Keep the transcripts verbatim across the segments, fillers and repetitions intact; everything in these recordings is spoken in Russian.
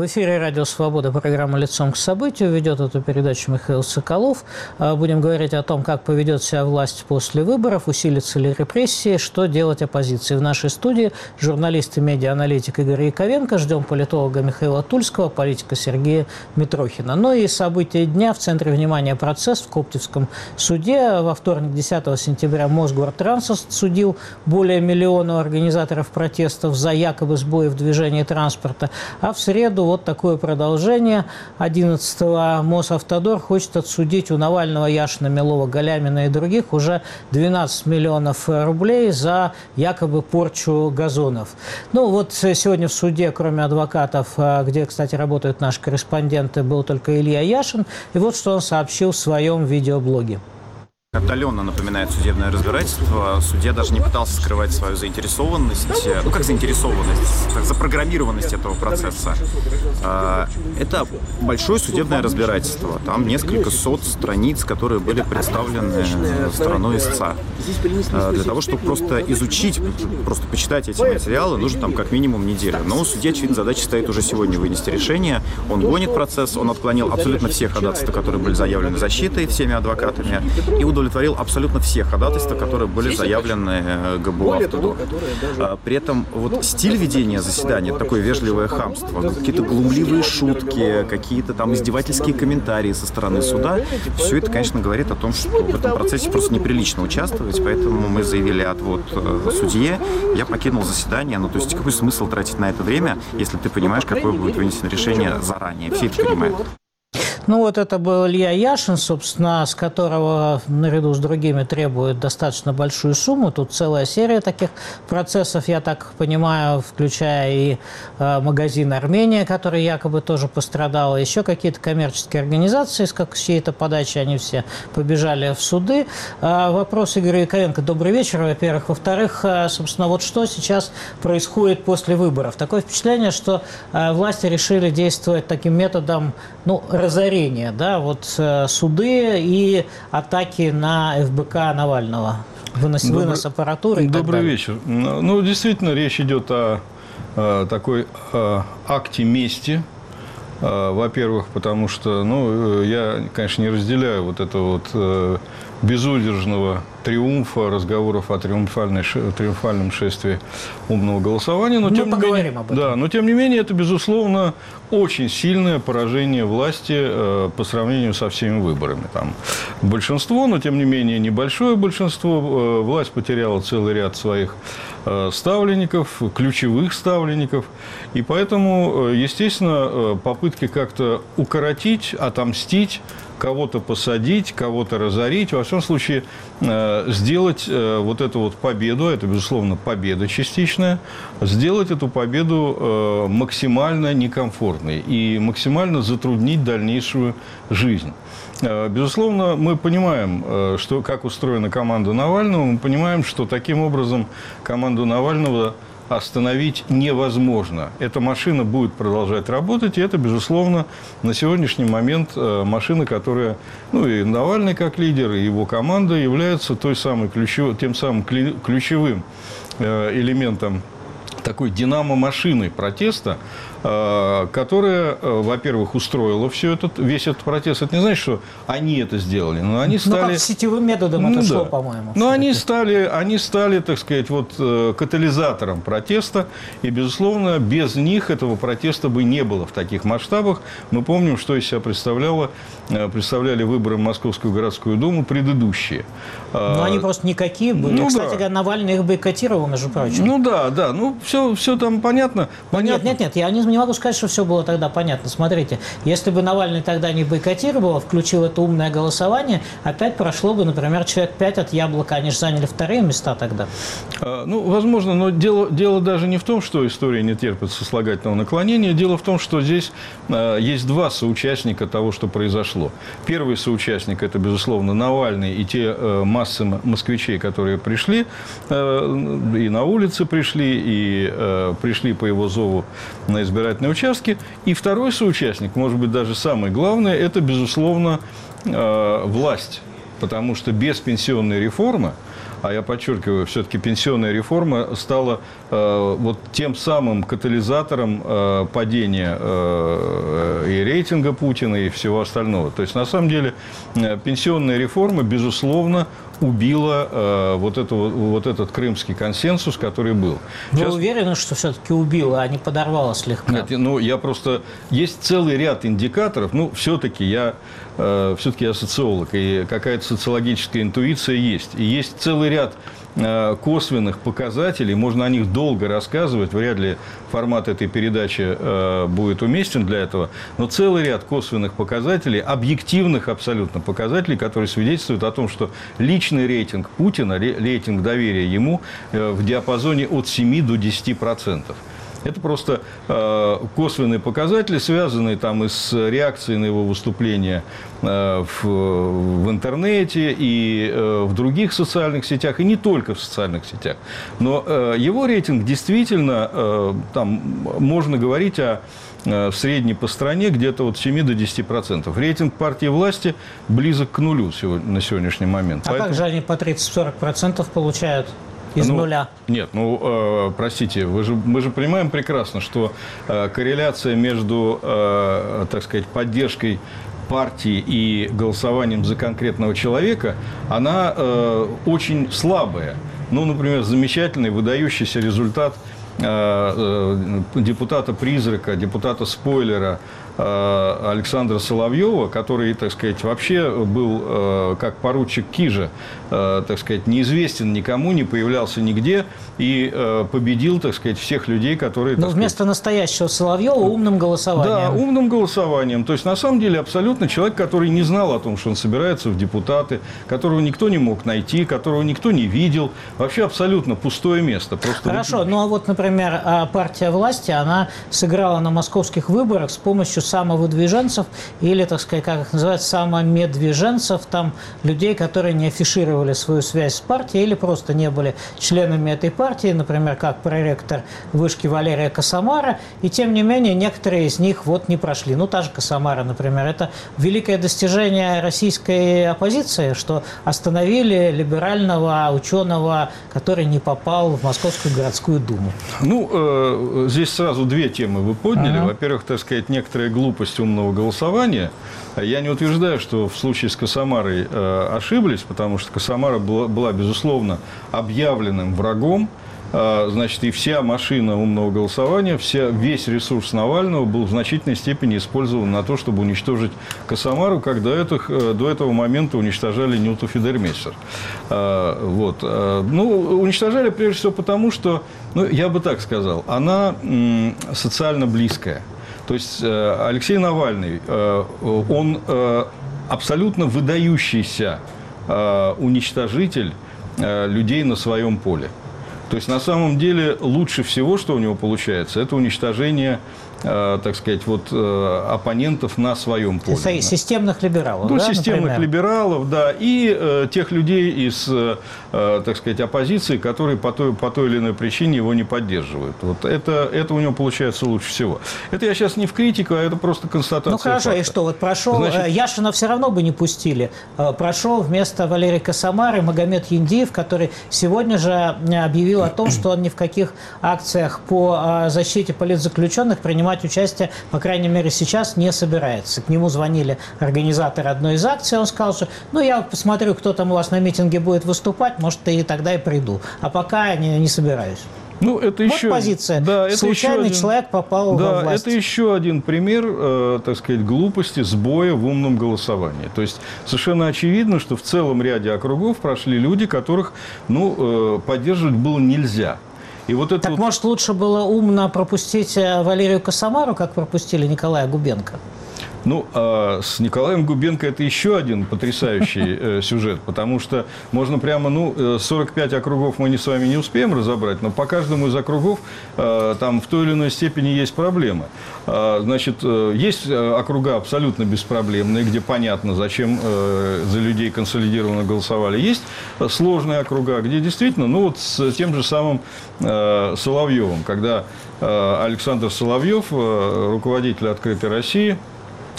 В эфире «Радио Свобода», программа «Лицом к событию». Ведет эту передачу Михаил Соколов. Будем говорить о том, как поведет себя власть после выборов, усилятся ли репрессии, что делать оппозиции. В нашей студии журналист и медиа-аналитик Игорь Яковенко. Ждем политолога Михаила Тульского, политика Сергея Митрохина. Ну и события дня. В центре внимания процесс в Коптевском суде. Во вторник, десятого сентября, Мосгортранс судил более миллиона организаторов протестов за якобы сбои в движении транспорта. А в среду вот такое продолжение. одиннадцатого Мосавтодор хочет отсудить у Навального, Яшина, Милова, Галямина и других уже двенадцать миллионов рублей за якобы порчу газонов. Ну вот сегодня в суде, кроме адвокатов, где, кстати, работают наши корреспонденты, был только Илья Яшин. И вот что он сообщил в своем видеоблоге. Отдаленно напоминает судебное разбирательство. Судья даже не пытался скрывать свою заинтересованность. Ну, как заинтересованность? Так, запрограммированность этого процесса. Это большое судебное разбирательство. Там несколько сот страниц, которые были представлены стороной истца. Для того, чтобы просто изучить, просто почитать эти материалы, нужно там как минимум неделю. Но судья, очевидно, задача стоит уже сегодня вынести решение. Он гонит процесс, он отклонил абсолютно все ходатайства, которые были заявлены защитой всеми адвокатами, и удовлетворил удовлетворил абсолютно все ходатайства, которые были заявлены ГБУ «Автодор». При этом вот стиль ведения заседания, такое вежливое хамство, какие-то глумливые шутки, какие-то там издевательские комментарии со стороны суда, все это, конечно, говорит о том, что в этом процессе просто неприлично участвовать, поэтому мы заявили отвод судье, я покинул заседание. Ну, то есть какой смысл тратить на это время, если ты понимаешь, какое будет вынесено решение заранее, все это понимают. Ну вот это был Илья Яшин, собственно, с которого наряду с другими требует достаточно большую сумму. Тут целая серия таких процессов, я так понимаю, включая и э, магазин «Армения», который якобы тоже пострадал, еще какие-то коммерческие организации, с как чьей-то подачи они все побежали в суды. Э, вопрос Игоря Яковенко. Добрый вечер, во-первых. Во-вторых, э, собственно, вот что сейчас происходит после выборов? Такое впечатление, что э, власти решили действовать таким методом, ну, разорения. Да, вот э, суды и атаки на эф бэ ка Навального, вынос, Добрый, вынос аппаратуры и Добрый так далее. вечер. Ну, действительно, речь идет о, о такой о акте мести. Во-первых, потому что, ну, я, конечно, не разделяю вот это вот э, безудержного триумфа, разговоров о триумфальном шествии умного голосования. Но, Мы тем поговорим не менее, об этом. Да, но, тем не менее, это, безусловно, очень сильное поражение власти э, по сравнению со всеми выборами. Там большинство, но, тем не менее, небольшое большинство. Э, власть потеряла целый ряд своих э, ставленников, ключевых ставленников. И поэтому, э, естественно, э, попытки как-то укоротить, отомстить, кого-то посадить, кого-то разорить, во всем случае э, сделать э, вот эту вот победу, это, безусловно, победа частичная, сделать эту победу э, максимально некомфортной и максимально затруднить дальнейшую жизнь. Э, безусловно, мы понимаем, э, что, как устроена команда Навального, мы понимаем, что таким образом команду Навального остановить невозможно. Эта машина будет продолжать работать, и это, безусловно, на сегодняшний момент машина, которая, ну, и Навальный как лидер, и его команда являются той самой ключевой, тем самым ключевым элементом такой динамо-машины протеста, которая, во-первых, устроила все этот, весь этот протест. Это не значит, что они это сделали, но они стали... Ну, как сетевым методом ну, это да. шло, по-моему. Но они стали, они стали, так сказать, вот, катализатором протеста, и, безусловно, без них этого протеста бы не было в таких масштабах. Мы помним, что из себя представляло, представляли выборы в Московскую городскую думу предыдущие. Но они просто никакие были. Ну, Кстати да. говоря, Навальный их бойкотировал, между прочим. Ну да, да, ну все, все там понятно. понятно. Нет, нет, нет, я не, не могу сказать, что все было тогда понятно. Смотрите, если бы Навальный тогда не бойкотировал, включил это умное голосование, опять прошло бы, например, человек пять от Яблока, они же заняли вторые места тогда. А, ну, возможно, но дело, дело даже не в том, что история не терпит сослагательного наклонения. Дело в том, что здесь а, есть два соучастника того, что произошло. Первый соучастник – это, безусловно, Навальный и те а, массы москвичей, которые пришли, а, и на улице пришли, и а, пришли по его зову на избирательные участки. И второй соучастник, может быть, даже самый главный, это, безусловно, власть. Потому что без пенсионной реформы, а я подчеркиваю, все-таки пенсионная реформа стала э, вот тем самым катализатором э, падения э, и рейтинга Путина, и всего остального. То есть, на самом деле, э, пенсионная реформа, безусловно, убила э, вот, это, вот этот крымский консенсус, который был. Вы Сейчас... уверены, что все-таки убила, а не подорвала слегка? Нет, ну, я просто... Есть целый ряд индикаторов. Ну, все-таки я, э, все-таки я социолог, и какая-то социологическая интуиция есть. И есть целый ряд э, косвенных показателей. Можно о них долго рассказывать. Вряд ли формат этой передачи э, будет уместен для этого. Но целый ряд косвенных показателей, объективных абсолютно показателей, которые свидетельствуют о том, что личный рейтинг Путина, рейтинг доверия ему э, в диапазоне от семи до десяти процентов. Это просто э, косвенные показатели, связанные там и с реакцией на его выступления э, в, в интернете и э, в других социальных сетях, и не только в социальных сетях. Но э, его рейтинг действительно, э, там можно говорить о в среднем по стране где-то от семи до десяти процентов. Рейтинг партии власти близок к нулю на сегодняшний момент. А Поэтому... как же они по тридцать-сорок процентов получают? Из ну, нуля. Нет, ну, э, простите, вы же, мы же понимаем прекрасно, что э, корреляция между, э, так сказать, поддержкой партии и голосованием за конкретного человека, она э, очень слабая. Ну, например, замечательный, выдающийся результат э, э, депутата-призрака, депутата-спойлера Александра Соловьева, который, так сказать, вообще был э, как поручик Кижа, э, так сказать, неизвестен никому, не появлялся нигде и э, победил, так сказать, всех людей, которые... Но вместо сказать... настоящего Соловьева умным голосованием. Да, умным голосованием. То есть, на самом деле, абсолютно человек, который не знал о том, что он собирается в депутаты, которого никто не мог найти, которого никто не видел. Вообще абсолютно пустое место. Просто... Хорошо, ну а вот, например, партия власти, она сыграла на московских выборах с помощью самовыдвиженцев или, так сказать, как их называют, самомедвиженцев, там людей, которые не афишировали свою связь с партией или просто не были членами этой партии, например, как проректор вышки Валерия Косомара, и тем не менее некоторые из них вот не прошли. Ну, та же Косомара, например, это великое достижение российской оппозиции, что остановили либерального ученого, который не попал в Московскую городскую думу. Ну, э, здесь сразу две темы вы подняли. Ага. Во-первых, так сказать, некоторые глупость умного голосования. Я не утверждаю, что в случае с Косомарой э, ошиблись, потому что Косомара была, была, безусловно, объявленным врагом. Э, значит, и вся машина умного голосования, вся, весь ресурс Навального был в значительной степени использован на то, чтобы уничтожить Косомару, как до, этих, э, до этого момента уничтожали Нюту Фидермессер. Э, вот. э, ну, уничтожали прежде всего потому, что, ну, я бы так сказал, она м, социально близкая. То есть Алексей Навальный, он абсолютно выдающийся уничтожитель людей на своем поле. То есть, на самом деле, лучше всего, что у него получается, это уничтожение, так сказать, вот, оппонентов на своем поле. Системных либералов, ну, да, системных например? либералов, да, и э, тех людей из, э, так сказать, оппозиции, которые по той, по той или иной причине его не поддерживают. Вот это, это у него получается лучше всего. Это я сейчас не в критику, а это просто констатация Ну, хорошо, факта. и что, вот прошел, Значит... Яшина все равно бы не пустили. Прошел вместо Валерия Косомары Магомед Яндиев, который сегодня же объявил о том, что он ни в каких акциях по защите политзаключенных принимать участие, по крайней мере, сейчас не собирается. К нему звонили организаторы одной из акций, он сказал, что ну, я посмотрю, кто там у вас на митинге будет выступать, может, и тогда и приду. А пока не, не собираюсь. Ну, это вот еще, позиция. Да, это Случайный еще человек попал да, во власть. Это еще один пример, э, так сказать, глупости, сбоя в умном голосовании. То есть, совершенно очевидно, что в целом ряде округов прошли люди, которых ну, э, поддерживать было нельзя. И вот это так, вот... может, лучше было умно пропустить Валерию Косомару, как пропустили Николая Губенко? Ну, а с Николаем Губенко это еще один потрясающий э, сюжет, потому что можно прямо, ну, сорок пять округов мы не с вами не успеем разобрать, но по каждому из округов э, там в той или иной степени есть проблемы. Э, значит, э, есть округа абсолютно беспроблемные, где понятно, зачем э, за людей консолидированно голосовали. Есть сложные округа, где действительно, ну, вот с тем же самым э, Соловьевым, когда э, Александр Соловьев, э, руководитель «Открытой России»,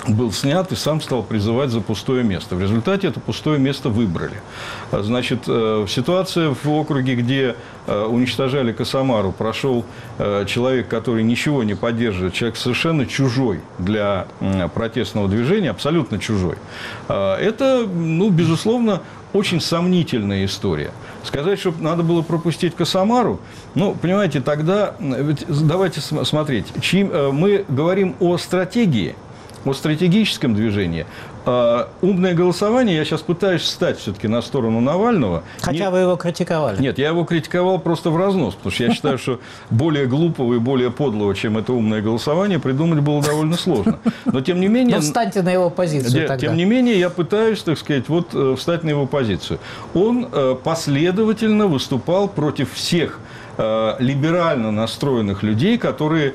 был снят и сам стал призывать за пустое место. В результате это пустое место выбрали. Значит, ситуация в округе, где уничтожали Косомару, прошел человек, который ничего не поддерживает, человек совершенно чужой для протестного движения, абсолютно чужой. Это, ну, безусловно, очень сомнительная история. Сказать, что надо было пропустить Косомару, ну, понимаете, тогда, ведь давайте смотреть, чьи, мы говорим о стратегии, о стратегическом движении. А, умное голосование, я сейчас пытаюсь встать все-таки на сторону Навального. Хотя Не... вы его критиковали. Нет, я его критиковал просто в разнос, потому что я считаю, что более глупого и более подлого, чем это умное голосование, придумать было довольно сложно. Но тем не менее... Но встаньте на его позицию тогда. Тем не менее, я пытаюсь, так сказать, вот встать на его позицию. Он последовательно выступал против всех либерально настроенных людей, которые,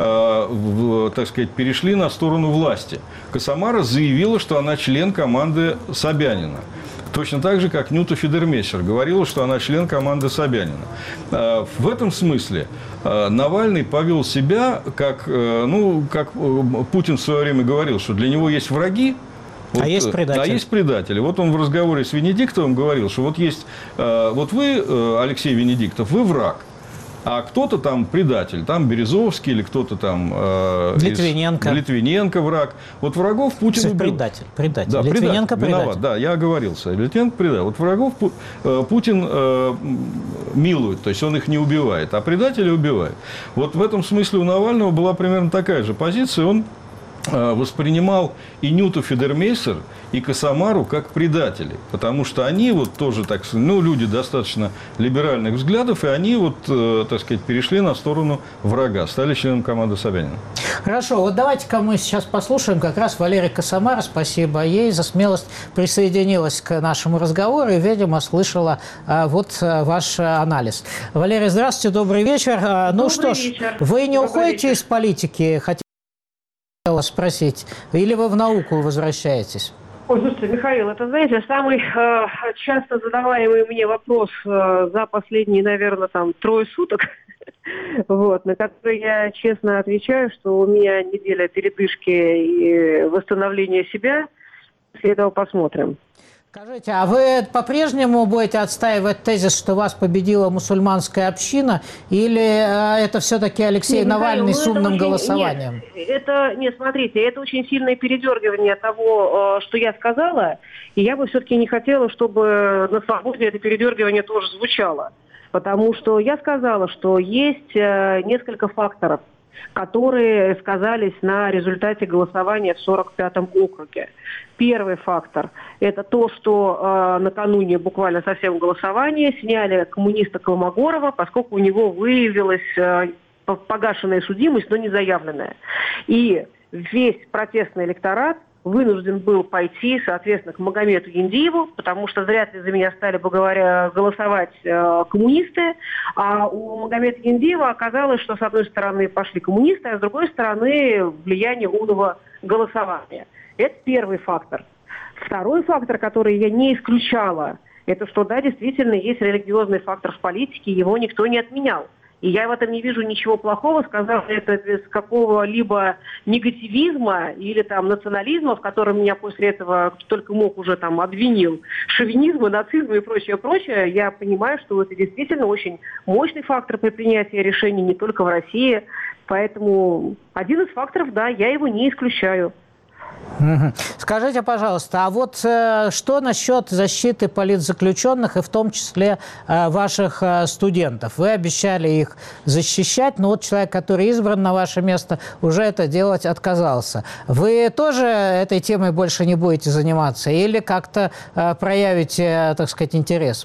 так сказать, перешли на сторону власти. Косомара заявила, что она член команды Собянина. Точно так же, как Нюта Фидермессер говорила, что она член команды Собянина. В этом смысле Навальный повел себя, как, ну, как Путин в свое время говорил, что для него есть враги, вот, а есть предатели. А есть предатели. Вот он в разговоре с Венедиктовым говорил, что вот есть, вот вы, Алексей Венедиктов, вы враг. А кто-то там предатель, там Березовский или кто-то там... Э, Литвиненко. Из, Литвиненко враг. Вот врагов Путин убил. Предатель, предатель. Да, Литвиненко предатель. Виноват, предатель. да, я оговорился. Литвиненко предатель. Вот врагов э, Путин э, милует, то есть он их не убивает, а предателя убивает. Вот в этом смысле у Навального была примерно такая же позиция. Он э, воспринимал и Нюту Фидермейстер, и Косомару как предателей, потому что они вот тоже, так сказать, ну, люди достаточно либеральных взглядов, и они вот, э, так сказать, перешли на сторону врага, стали членом команды Собянина. Хорошо, вот давайте-ка мы сейчас послушаем как раз Валерия Косомара, спасибо ей за смелость, присоединилась к нашему разговору и, видимо, слышала а, вот а, ваш а, анализ. Валерия, здравствуйте, добрый вечер. А, ну добрый что ж, вечер. вы не Добрый уходите вечер. из политики, хотела спросить, или вы в науку возвращаетесь? Ой, слушайте, Михаил, это, знаете, самый э, часто задаваемый мне вопрос э, за последние, наверное, там, трое суток, вот, на который я честно отвечаю, что у меня неделя передышки и восстановления себя. После этого посмотрим. Скажите, а вы по-прежнему будете отстаивать тезис, что вас победила мусульманская община, или это все-таки Алексей Нет, Навальный Михаил, с ну, умным очень, голосованием? Нет, это, нет, смотрите, это очень сильное передергивание того, что я сказала, и я бы все-таки не хотела, чтобы на свободе это передергивание тоже звучало, потому что я сказала, что есть несколько факторов, которые сказались на результате голосования в сорок пятом округе. Первый фактор – это то, что э, накануне буквально совсем голосования сняли коммуниста Колмогорова, поскольку у него выявилась э, погашенная судимость, но не заявленная. И весь протестный электорат вынужден был пойти, соответственно, к Магомету Яндиеву, потому что вряд ли за меня стали бы, говоря, голосовать э, коммунисты, а у Магомета Яндиева оказалось, что с одной стороны пошли коммунисты, а с другой стороны влияние умного голосования. Это первый фактор. Второй фактор, который я не исключала, это что, да, действительно, есть религиозный фактор в политике, его никто не отменял. И я в этом не вижу ничего плохого, сказав это без какого-либо негативизма или там национализма, в котором меня после этого кто только мог уже там обвинил, шовинизма, нацизма и прочее, прочее. Я понимаю, что это действительно очень мощный фактор при принятии решений не только в России. Поэтому один из факторов, да, я его не исключаю. Угу. Скажите, пожалуйста, а вот э, что насчет защиты политзаключенных и в том числе э, ваших э, студентов? Вы обещали их защищать, но вот человек, который избран на ваше место, уже это делать отказался. Вы тоже этой темой больше не будете заниматься или как-то э, проявите, так сказать, интерес?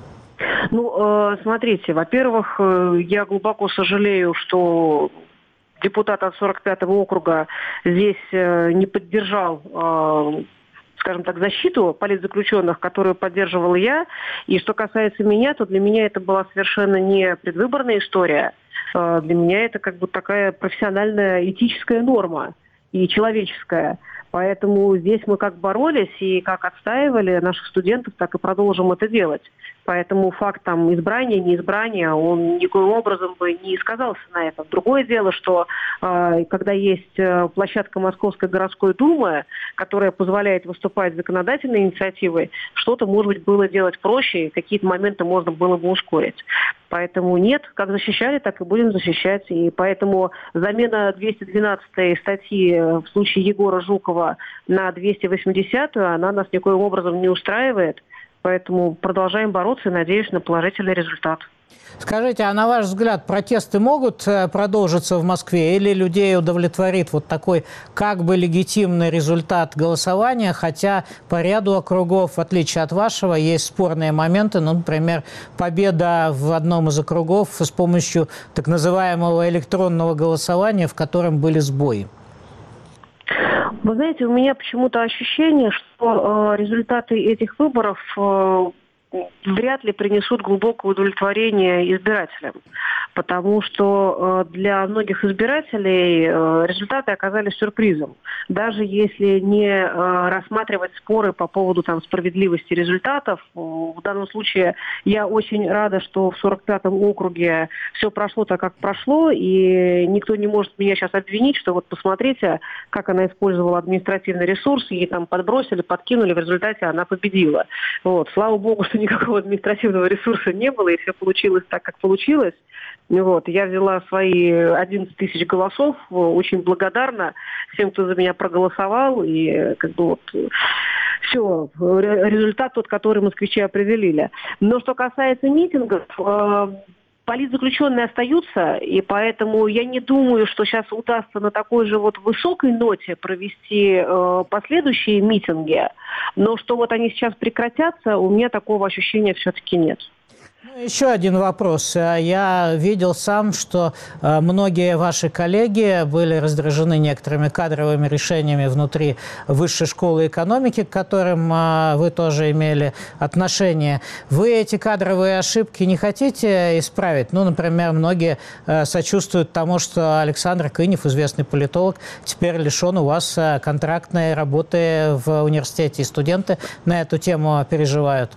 Ну, э, смотрите, во-первых, э, я глубоко сожалею, что депутат от сорок пятого округа здесь э, не поддержал, э, скажем так, защиту политзаключенных, которую поддерживала я. И что касается меня, то для меня это была совершенно не предвыборная история. Э, для меня это как бы такая профессиональная этическая норма и человеческая. Поэтому здесь мы как боролись и как отстаивали наших студентов, так и продолжим это делать. Поэтому факт там избрания, неизбрания, он никоим образом бы не сказался на этом. Другое дело, что э, когда есть э, площадка Московской городской думы, которая позволяет выступать законодательной инициативой, что-то, может быть, было делать проще, и какие-то моменты можно было бы ускорить. Поэтому нет, как защищали, так и будем защищать. И поэтому замена двести двенадцатой статьи в случае Егора Жукова на двести восьмидесятую, она нас никоим образом не устраивает. Поэтому продолжаем бороться и надеюсь на положительный результат. Скажите, а на ваш взгляд, протесты могут продолжиться в Москве или людей удовлетворит вот такой как бы легитимный результат голосования, хотя по ряду округов, в отличие от вашего, есть спорные моменты, ну, например, победа в одном из округов с помощью так называемого электронного голосования, в котором были сбои? Вы знаете, у меня почему-то ощущение, что э, результаты этих выборов э, вряд ли принесут глубокое удовлетворение избирателям. Потому что э, для многих избирателей э, результаты оказались сюрпризом. Даже если не э, рассматривать споры по поводу там, справедливости результатов, э, в данном случае я очень рада, что в сорок пятом округе все прошло так, как прошло, и никто не может меня сейчас обвинить, что вот посмотрите, как она использовала административный ресурс, ей там подбросили, подкинули, в результате она победила. Вот. Слава богу, что никакого административного ресурса не было, и все получилось так, как получилось. Вот. Я взяла свои одиннадцать тысяч голосов, очень благодарна всем, кто за меня проголосовал, и как бы вот все, результат тот, который москвичи определили. Но что касается митингов, политзаключенные остаются, и поэтому я не думаю, что сейчас удастся на такой же вот высокой ноте провести э, последующие митинги, но что вот они сейчас прекратятся, у меня такого ощущения все-таки нет. Еще один вопрос. Я видел сам, что многие ваши коллеги были раздражены некоторыми кадровыми решениями внутри Высшей школы экономики, к которым вы тоже имели отношение. Вы эти кадровые ошибки не хотите исправить? Ну, например, многие сочувствуют тому, что Александр Кынев, известный политолог, теперь лишен у вас контрактной работы в университете, и студенты на эту тему переживают.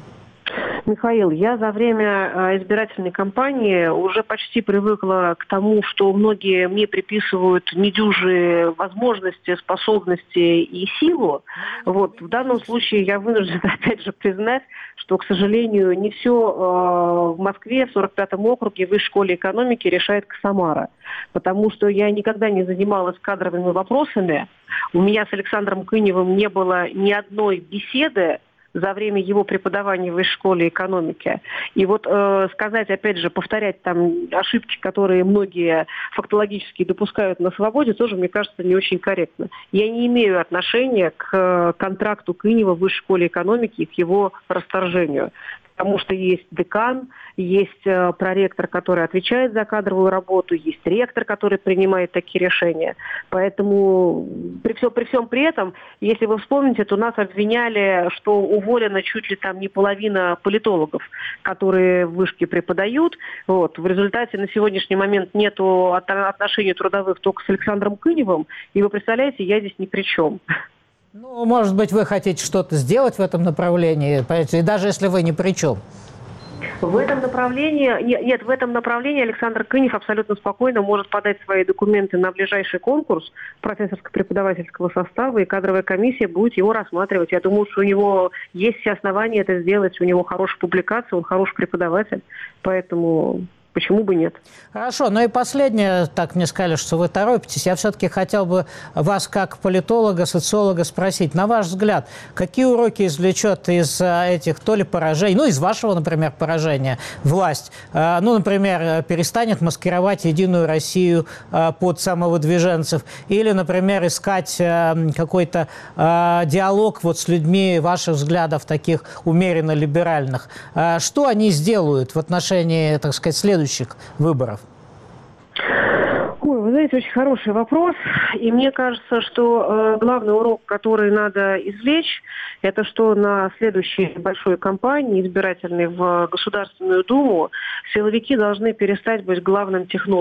Михаил, я за время избирательной кампании уже почти привыкла к тому, что многие мне приписывают недюжие возможности, способности и силу. Вот. В данном случае я вынуждена опять же признать, что, к сожалению, не все э, в Москве, в сорок пятом округе, в Высшей школе экономики решает Ксамара. Потому что я никогда не занималась кадровыми вопросами. У меня с Александром Кыневым не было ни одной беседы за время его преподавания в Высшей школе экономики. И вот э, сказать, опять же, повторять там ошибки, которые многие фактологически допускают на свободе, тоже, мне кажется, не очень корректно. Я не имею отношения к э, контракту Кынева в Высшей школе экономики и к его расторжению. Потому что есть декан, есть э, проректор, который отвечает за кадровую работу, есть ректор, который принимает такие решения. Поэтому при, все, при всем при этом, если вы вспомните, то нас обвиняли, что уволена чуть ли там не половина политологов, которые в вышке преподают. Вот. В результате на сегодняшний момент нет отношений трудовых только с Александром Кыневым. И вы представляете, я здесь ни при чем. Ну, может быть, вы хотите что-то сделать в этом направлении, и даже если вы ни при чем. В этом направлении, нет, нет, в этом направлении Александр Кынев абсолютно спокойно может подать свои документы на ближайший конкурс профессорско-преподавательского состава, и кадровая комиссия будет его рассматривать. Я думаю, что у него есть все основания это сделать, у него хорошая публикация, он хороший преподаватель, поэтому... Почему бы нет? Хорошо. Ну и последнее, так мне сказали, что вы торопитесь. Я все-таки хотел бы вас, как политолога, социолога, спросить. На ваш взгляд, какие уроки извлечет из этих то ли поражений, ну, из вашего, например, поражения власть? Ну, например, перестанет маскировать Единую Россию под самовыдвиженцев? Или, например, искать какой-то диалог вот с людьми ваших взглядов, таких умеренно либеральных? Что они сделают в отношении, так сказать, следующих выборов? Ой, вы знаете, очень хороший вопрос. И мне кажется, что э, главный урок, который надо извлечь, это что на следующей большой кампании избирательной в Государственную Думу силовики должны перестать быть главным технологом.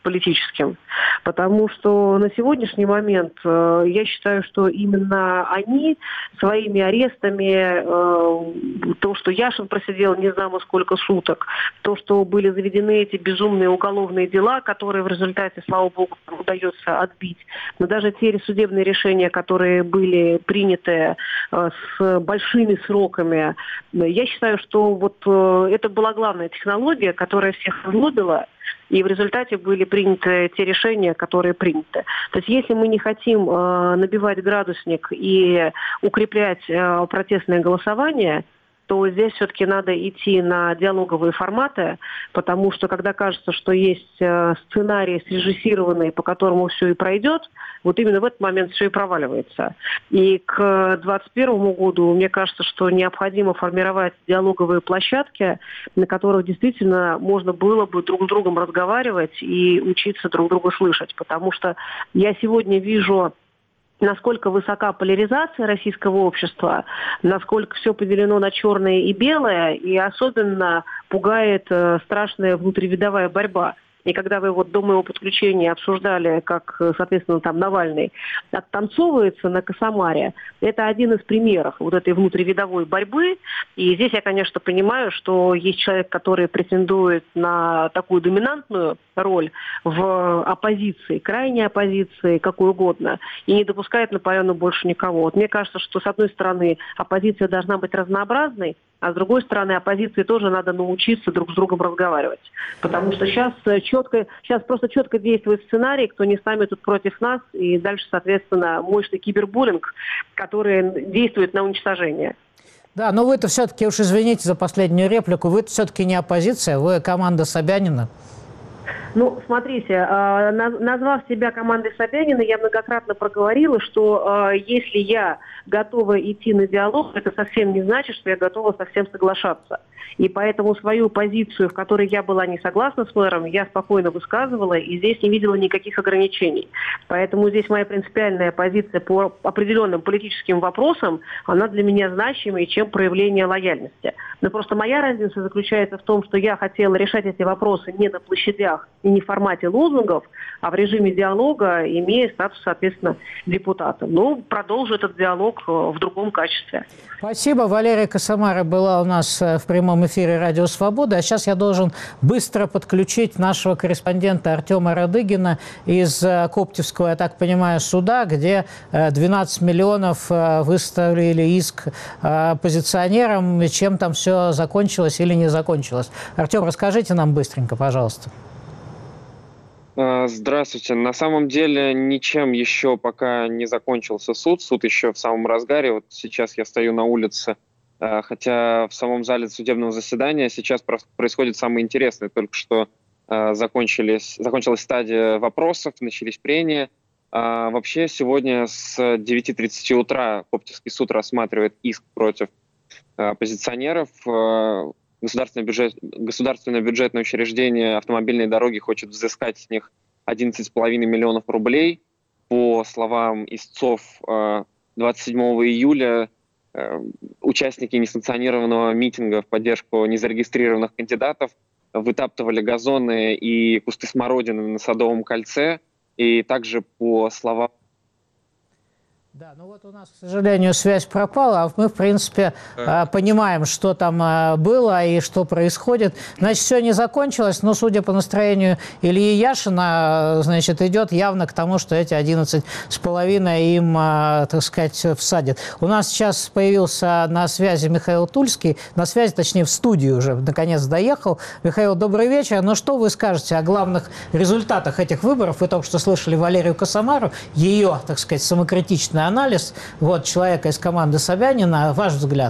политическим. Потому что на сегодняшний момент э, я считаю, что именно они своими арестами, э, то, что Яшин просидел не знамо сколько суток, то, что были заведены эти безумные уголовные дела, которые в результате, слава богу, удается отбить, но даже те судебные решения, которые были приняты э, с большими сроками, я считаю, что вот э, это была главная технология, которая всех разлобила, и в результате были приняты те решения, которые приняты. То есть если мы не хотим э, набивать градусник и укреплять э, протестное голосование, то здесь все-таки надо идти на диалоговые форматы, потому что когда кажется, что есть э, сценарий срежиссированный, по которому все и пройдет, вот именно в этот момент все и проваливается. И к двадцать первому году, мне кажется, что необходимо формировать диалоговые площадки, на которых действительно можно было бы друг с другом разговаривать и учиться друг друга слышать. Потому что я сегодня вижу, насколько высока поляризация российского общества, насколько все поделено на черное и белое, и особенно пугает э, страшная внутривидовая борьба. И когда вы вот до моего подключения обсуждали, как, соответственно, там Навальный оттанцовывается на Косомаре, это один из примеров вот этой внутривидовой борьбы. И здесь я, конечно, понимаю, что есть человек, который претендует на такую доминантную роль в оппозиции, крайней оппозиции, какой угодно, и не допускает на поляну больше никого. Вот мне кажется, что, с одной стороны, оппозиция должна быть разнообразной, а с другой стороны, оппозиции тоже надо научиться друг с другом разговаривать. Потому что сейчас четко, сейчас просто четко действует сценарий, кто не с нами, тут против нас, и дальше, соответственно, мощный кибербуллинг, который действует на уничтожение. Да, но вы-то все-таки, уж извините за последнюю реплику, вы-то все-таки не оппозиция, вы команда Собянина. Ну, смотрите, назвав себя командой Собянина, я многократно проговорила, что если я готова идти на диалог, это совсем не значит, что я готова со всем соглашаться. И поэтому свою позицию, в которой я была не согласна с мэром, я спокойно высказывала и здесь не видела никаких ограничений. Поэтому здесь моя принципиальная позиция по определенным политическим вопросам, она для меня значимее, чем проявление лояльности. Но просто моя разница заключается в том, что я хотела решать эти вопросы не на площадях и не в формате лозунгов, а в режиме диалога, имея статус, соответственно, депутата. Ну, продолжу этот диалог в другом качестве. Спасибо. Валерия Косомара была у нас в прямом эфире «Радио Свобода». А сейчас я должен быстро подключить нашего корреспондента Артема Радыгина из Коптевского, я так понимаю, суда, где двенадцать миллионов выставили иск оппозиционерам. Чем там все закончилось или не закончилось? Артем, расскажите нам быстренько, пожалуйста. Здравствуйте. На самом деле ничем еще пока не закончился суд. Суд еще в самом разгаре. Вот сейчас я стою на улице, хотя в самом зале судебного заседания сейчас происходит самое интересное. Только что закончились, закончилась стадия вопросов, начались прения. Вообще сегодня с девяти тридцати утра Коптевский суд рассматривает иск против оппозиционеров. Государственное, бюджет, государственное бюджетное учреждение «Автомобильные дороги» хочет взыскать с них одиннадцать с половиной миллионов рублей. По словам истцов, двадцать седьмого июля участники несанкционированного митинга в поддержку незарегистрированных кандидатов вытаптывали газоны и кусты смородины на Садовом кольце. И также по словам... Да, ну вот у нас, к сожалению, связь пропала, а мы, в принципе, э, понимаем, что там э, было и что происходит. Значит, все не закончилось, но, судя по настроению Ильи Яшина, значит, идет явно к тому, что эти одиннадцать с половиной им, э, так сказать, всадят. У нас сейчас появился на связи Михаил Тульский, на связи, точнее, в студию уже, наконец, доехал. Михаил, добрый вечер. Ну, что вы скажете о главных результатах этих выборов? Вы только что слышали Валерию Косомару, ее, так сказать, самокритичное анализ вот, человека из команды Собянина. Ваш взгляд?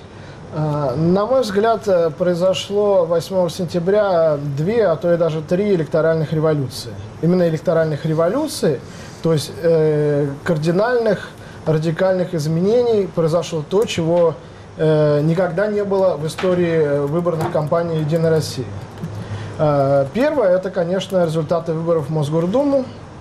На мой взгляд, произошло восьмого сентября две, а то и даже три электоральных революции. Именно электоральных революций, то есть э, кардинальных, радикальных изменений произошло то, чего э, никогда не было в истории выборных кампаний «Единой России». Э, первое, это, конечно, результаты выборов в Мосгордуму.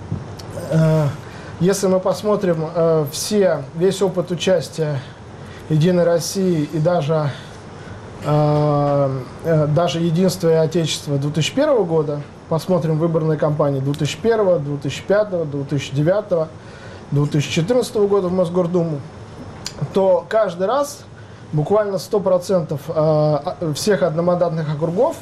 Э, Если мы посмотрим э, все, весь опыт участия «Единой России» и даже, э, э, даже «Единства и Отечества» две тысячи первого года, посмотрим выборные кампании две тысячи первого, две тысячи пятого, две тысячи девятого, две тысячи четырнадцатого года в Мосгордуму, то каждый раз буквально сто процентов всех одномандатных округов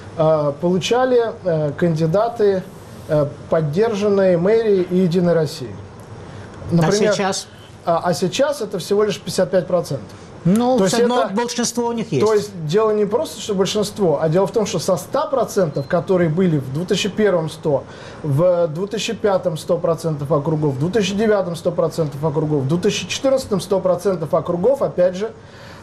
получали кандидаты, поддержанные мэрией и Единой Россией. Например, а сейчас? А, а сейчас это всего лишь пятьдесят пять процентов. Ну, то все есть равно это, большинство у них есть. То есть дело не просто, что большинство, а дело в том, что со ста процентов, которые были в две тысячи первом сто, в две тысячи пятом сто процентов округов, в две тысячи девятом сто процентов округов, в две тысячи четырнадцатом сто процентов округов, опять же,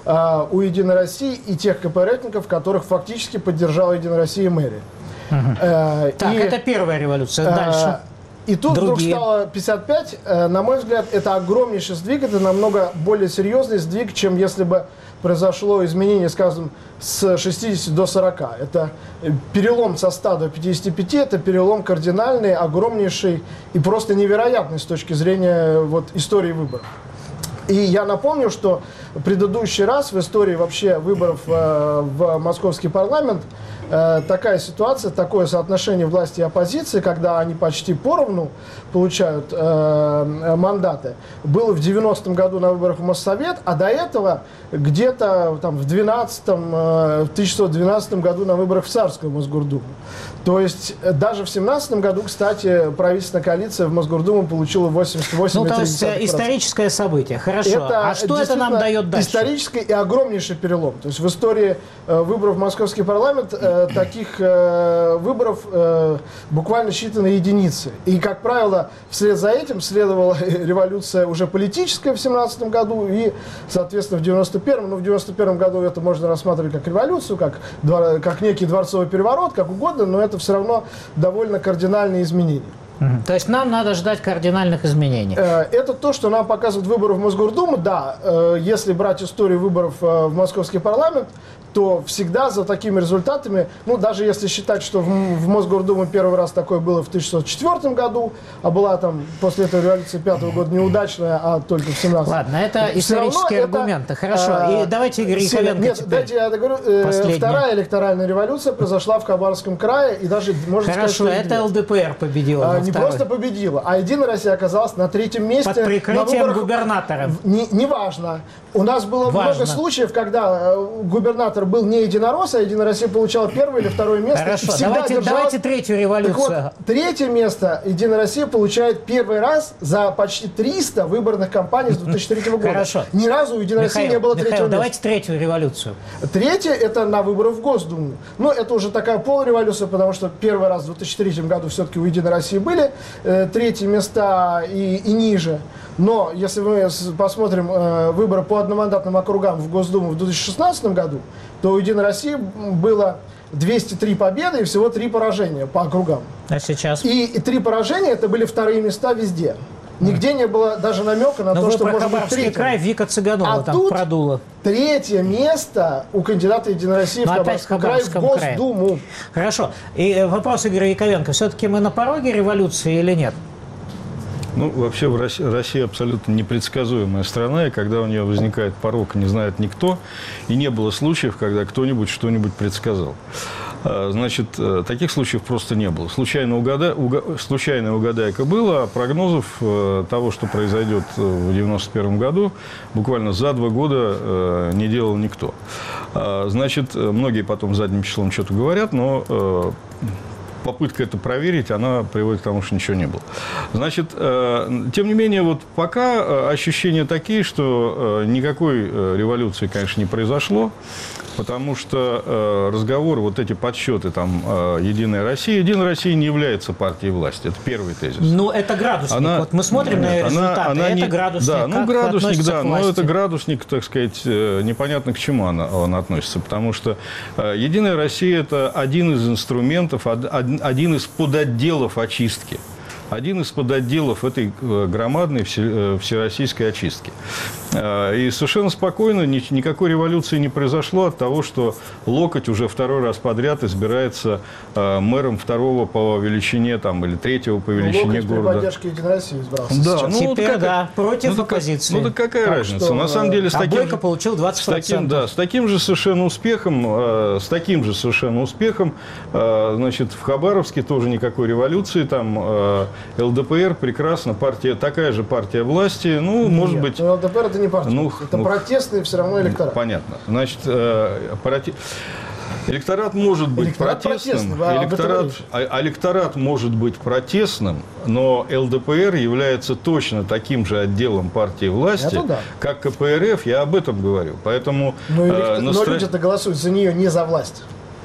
у Единой России и тех КПРФников, которых фактически поддержала Единая Россия и мэрия. Угу. Э, так, и, это первая революция. Дальше. И тут Другие. вдруг стало пятьдесят пять. На мой взгляд, это огромнейший сдвиг, это намного более серьезный сдвиг, чем если бы произошло изменение, скажем, с шестидесяти до сорока. Это перелом со ста до пятидесяти пяти, это перелом кардинальный, огромнейший и просто невероятный с точки зрения вот, истории выборов. И я напомню, что предыдущий раз в истории вообще выборов э, в московский парламент э, такая ситуация, такое соотношение власти и оппозиции, когда они почти поровну получают э, мандаты, было в девяностом году на выборах в Моссовет, а до этого где-то там в двенадцатом, э, в тысяча девятьсот двенадцатом году на выборах в Царскую Мосгордуму. То есть даже в семнадцатом году, кстати, правительственная коалиция в Мосгордуму получила восемьдесят восемь целых три десятых процента. Ну, то есть историческое событие. Хорошо. Это, а что это нам дает дальше? Исторический и огромнейший перелом. То есть в истории э, выборов в московский парламент э, таких э, выборов э, буквально считанные единицы. И, как правило, вслед за этим следовала революция уже политическая в семнадцатом году и, соответственно, в девяносто первом. Но в девяносто первом году это можно рассматривать как революцию, как, как некий дворцовый переворот, как угодно, но это все равно довольно кардинальные изменения. Угу. То есть нам надо ждать кардинальных изменений. Это то, что нам показывают выборы в Мосгордуму. Да, если брать историю выборов в московский парламент, то всегда за такими результатами, ну, даже если считать, что в, в Мосгордуму первый раз такое было в тысяча девятьсот четвёртом году, а была там после этого революции пятого года неудачная, а только в семнадцатом. Ладно, это исторические аргументы. Это, Хорошо, а, и давайте Игорь Яковенко Нет, теперь. дайте я договорю. Последняя. Вторая электоральная революция произошла в Хабаровском крае, и даже, можно Хорошо, сказать, что это ЛДПР победила. А, не второй. Просто победила, а Единая Россия оказалась на третьем месте. Под прикрытием выборах... губернатора. Не, не важно. У нас было Важно. много случаев, когда губернатор был не единорос, а Единая Россия получала первое или второе место. Хорошо, давайте, держалась... давайте третью революцию. Так вот, третье место Единая Россия получает первый раз за почти триста выборных кампаний с две тысячи третьего года. Хорошо. Ни разу у Единой России не было третьего Михаил, места. Давайте третью революцию. Третье – это на выборы в Госдуму. Но это уже такая полуреволюция, потому что первый раз в две тысячи третьем году все-таки у Единой России были э, третьи места и, и ниже. Но если мы посмотрим э, выборы по одномандатным округам в Госдуму в две тысячи шестнадцатом году, то у Единой России было двести три победы и всего три поражения по округам. А сейчас? И, и три поражения – это были вторые места везде. Нигде не было даже намека на Но то, что может быть Хабаровский третьим. край Вика Цыганова а там тут продула. Третье место у кандидата Единой России в Хабаровском крае в Госдуму. Крае. Хорошо. И вопрос Игоря Яковенко. Все-таки мы на пороге революции или нет? Ну, вообще в России, Россия абсолютно непредсказуемая страна, и когда у нее возникает порог, не знает никто, и не было случаев, когда кто-нибудь что-нибудь предсказал. Значит, таких случаев просто не было. Случайно угада... уга... Случайная угадайка была, а прогнозов того, что произойдет в девяносто первом году, буквально за два года не делал никто. Значит, многие потом задним числом что-то говорят, но... попытка это проверить, она приводит к тому, что ничего не было. Значит, э, тем не менее, вот пока ощущения такие, что э, никакой э, революции, конечно, не произошло, потому что э, разговор, вот эти подсчеты, там, э, Единая Россия, Единая Россия не является партией власти. Это первый тезис. Ну, это градусник. Она, вот мы смотрим нет, на результаты, она, она это не, градусник. Да, ну, как градусник, да, но власти? это градусник, так сказать, непонятно к чему она, он относится, потому что э, Единая Россия – это один из инструментов, один из подотделов очистки. один из подотделов этой громадной всероссийской очистки. И совершенно спокойно никакой революции не произошло от того, что Локоть уже второй раз подряд избирается мэром второго по величине там, или третьего по величине Локоть города. при поддержке Единой России избрался. Да, ну, Теперь, вот как, да, против ну, оппозиции. Ну, да какая так разница? что, На самом деле, с а таким, Бойко получил двадцать процентов. С таким, да, с таким же совершенно успехом, э, с таким же совершенно успехом, э, значит, в Хабаровске тоже никакой революции, там э, ЛДПР прекрасно, партия, такая же партия власти, ну, Нет, может быть... Но ЛДПР это не партия, Ну, это ну, протестный все равно электорат. Понятно. Значит, э, проте... Электорат может быть Электорат протестным, протестный, электорат, а, электорат может быть протестным, но ЛДПР является точно таким же отделом партии власти, да. как КПРФ, я об этом говорю. Поэтому, Но, э, электор... настро... но люди-то голосуют за нее, не за власть.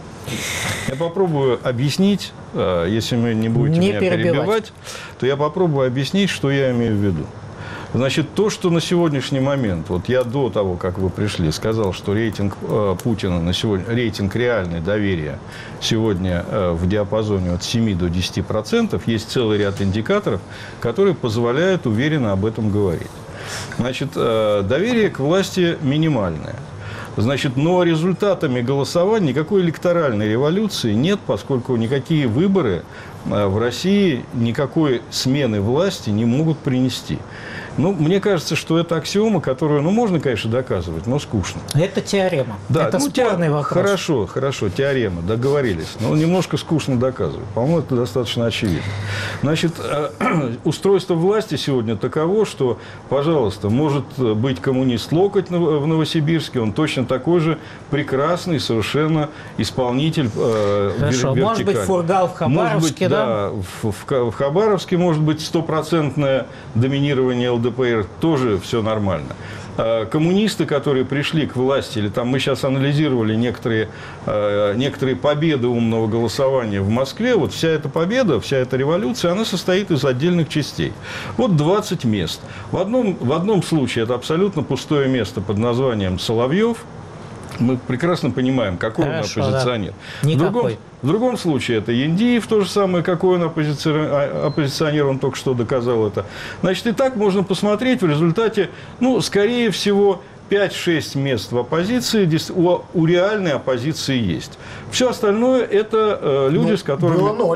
Я попробую объяснить, э, если вы не будете не меня перебивать. перебивать, то я попробую объяснить, что я имею в виду. Значит, то, что на сегодняшний момент, вот я до того, как вы пришли, сказал, что рейтинг э, Путина на сегодня, рейтинг реальное доверие сегодня э, в диапазоне от семи до десяти процентов, есть целый ряд индикаторов, которые позволяют уверенно об этом говорить. Значит, э, доверие к власти минимальное. Значит, но результатами голосования никакой электоральной революции нет, поскольку никакие выборы в России никакой смены власти не могут принести. Ну, мне кажется, что это аксиома, которую, ну, можно, конечно, доказывать, но скучно. Это теорема. Да, это ну, спорный те... вопрос. Хорошо, хорошо, теорема, договорились. Но немножко скучно доказывать. По-моему, это достаточно очевидно. Значит, устройство власти сегодня таково, что, пожалуйста, может быть коммунист Локоть в Новосибирске, он точно такой же прекрасный совершенно исполнитель Хорошо, вертикали. может быть, Фургал в Хабаровске, может быть, да? Да, в, в, в Хабаровске может быть стопроцентное доминирование ЛДПР, тоже все нормально. Коммунисты, которые пришли к власти, или там мы сейчас анализировали некоторые, некоторые победы умного голосования в Москве, вот вся эта победа, вся эта революция, она состоит из отдельных частей. Вот двадцать мест. В одном, в одном случае это абсолютно пустое место под названием Соловьев. Мы прекрасно понимаем, какой Хорошо, он оппозиционер. Да. В другом, в другом случае это Яндиев, то же самое, какой он оппозиционер, оппозиционер, он только что доказал это. Значит, и так можно посмотреть в результате, ну, скорее всего, пять-шесть мест в оппозиции у, у реальной оппозиции есть. Все остальное это э, люди, ну, с которыми... Было ноль.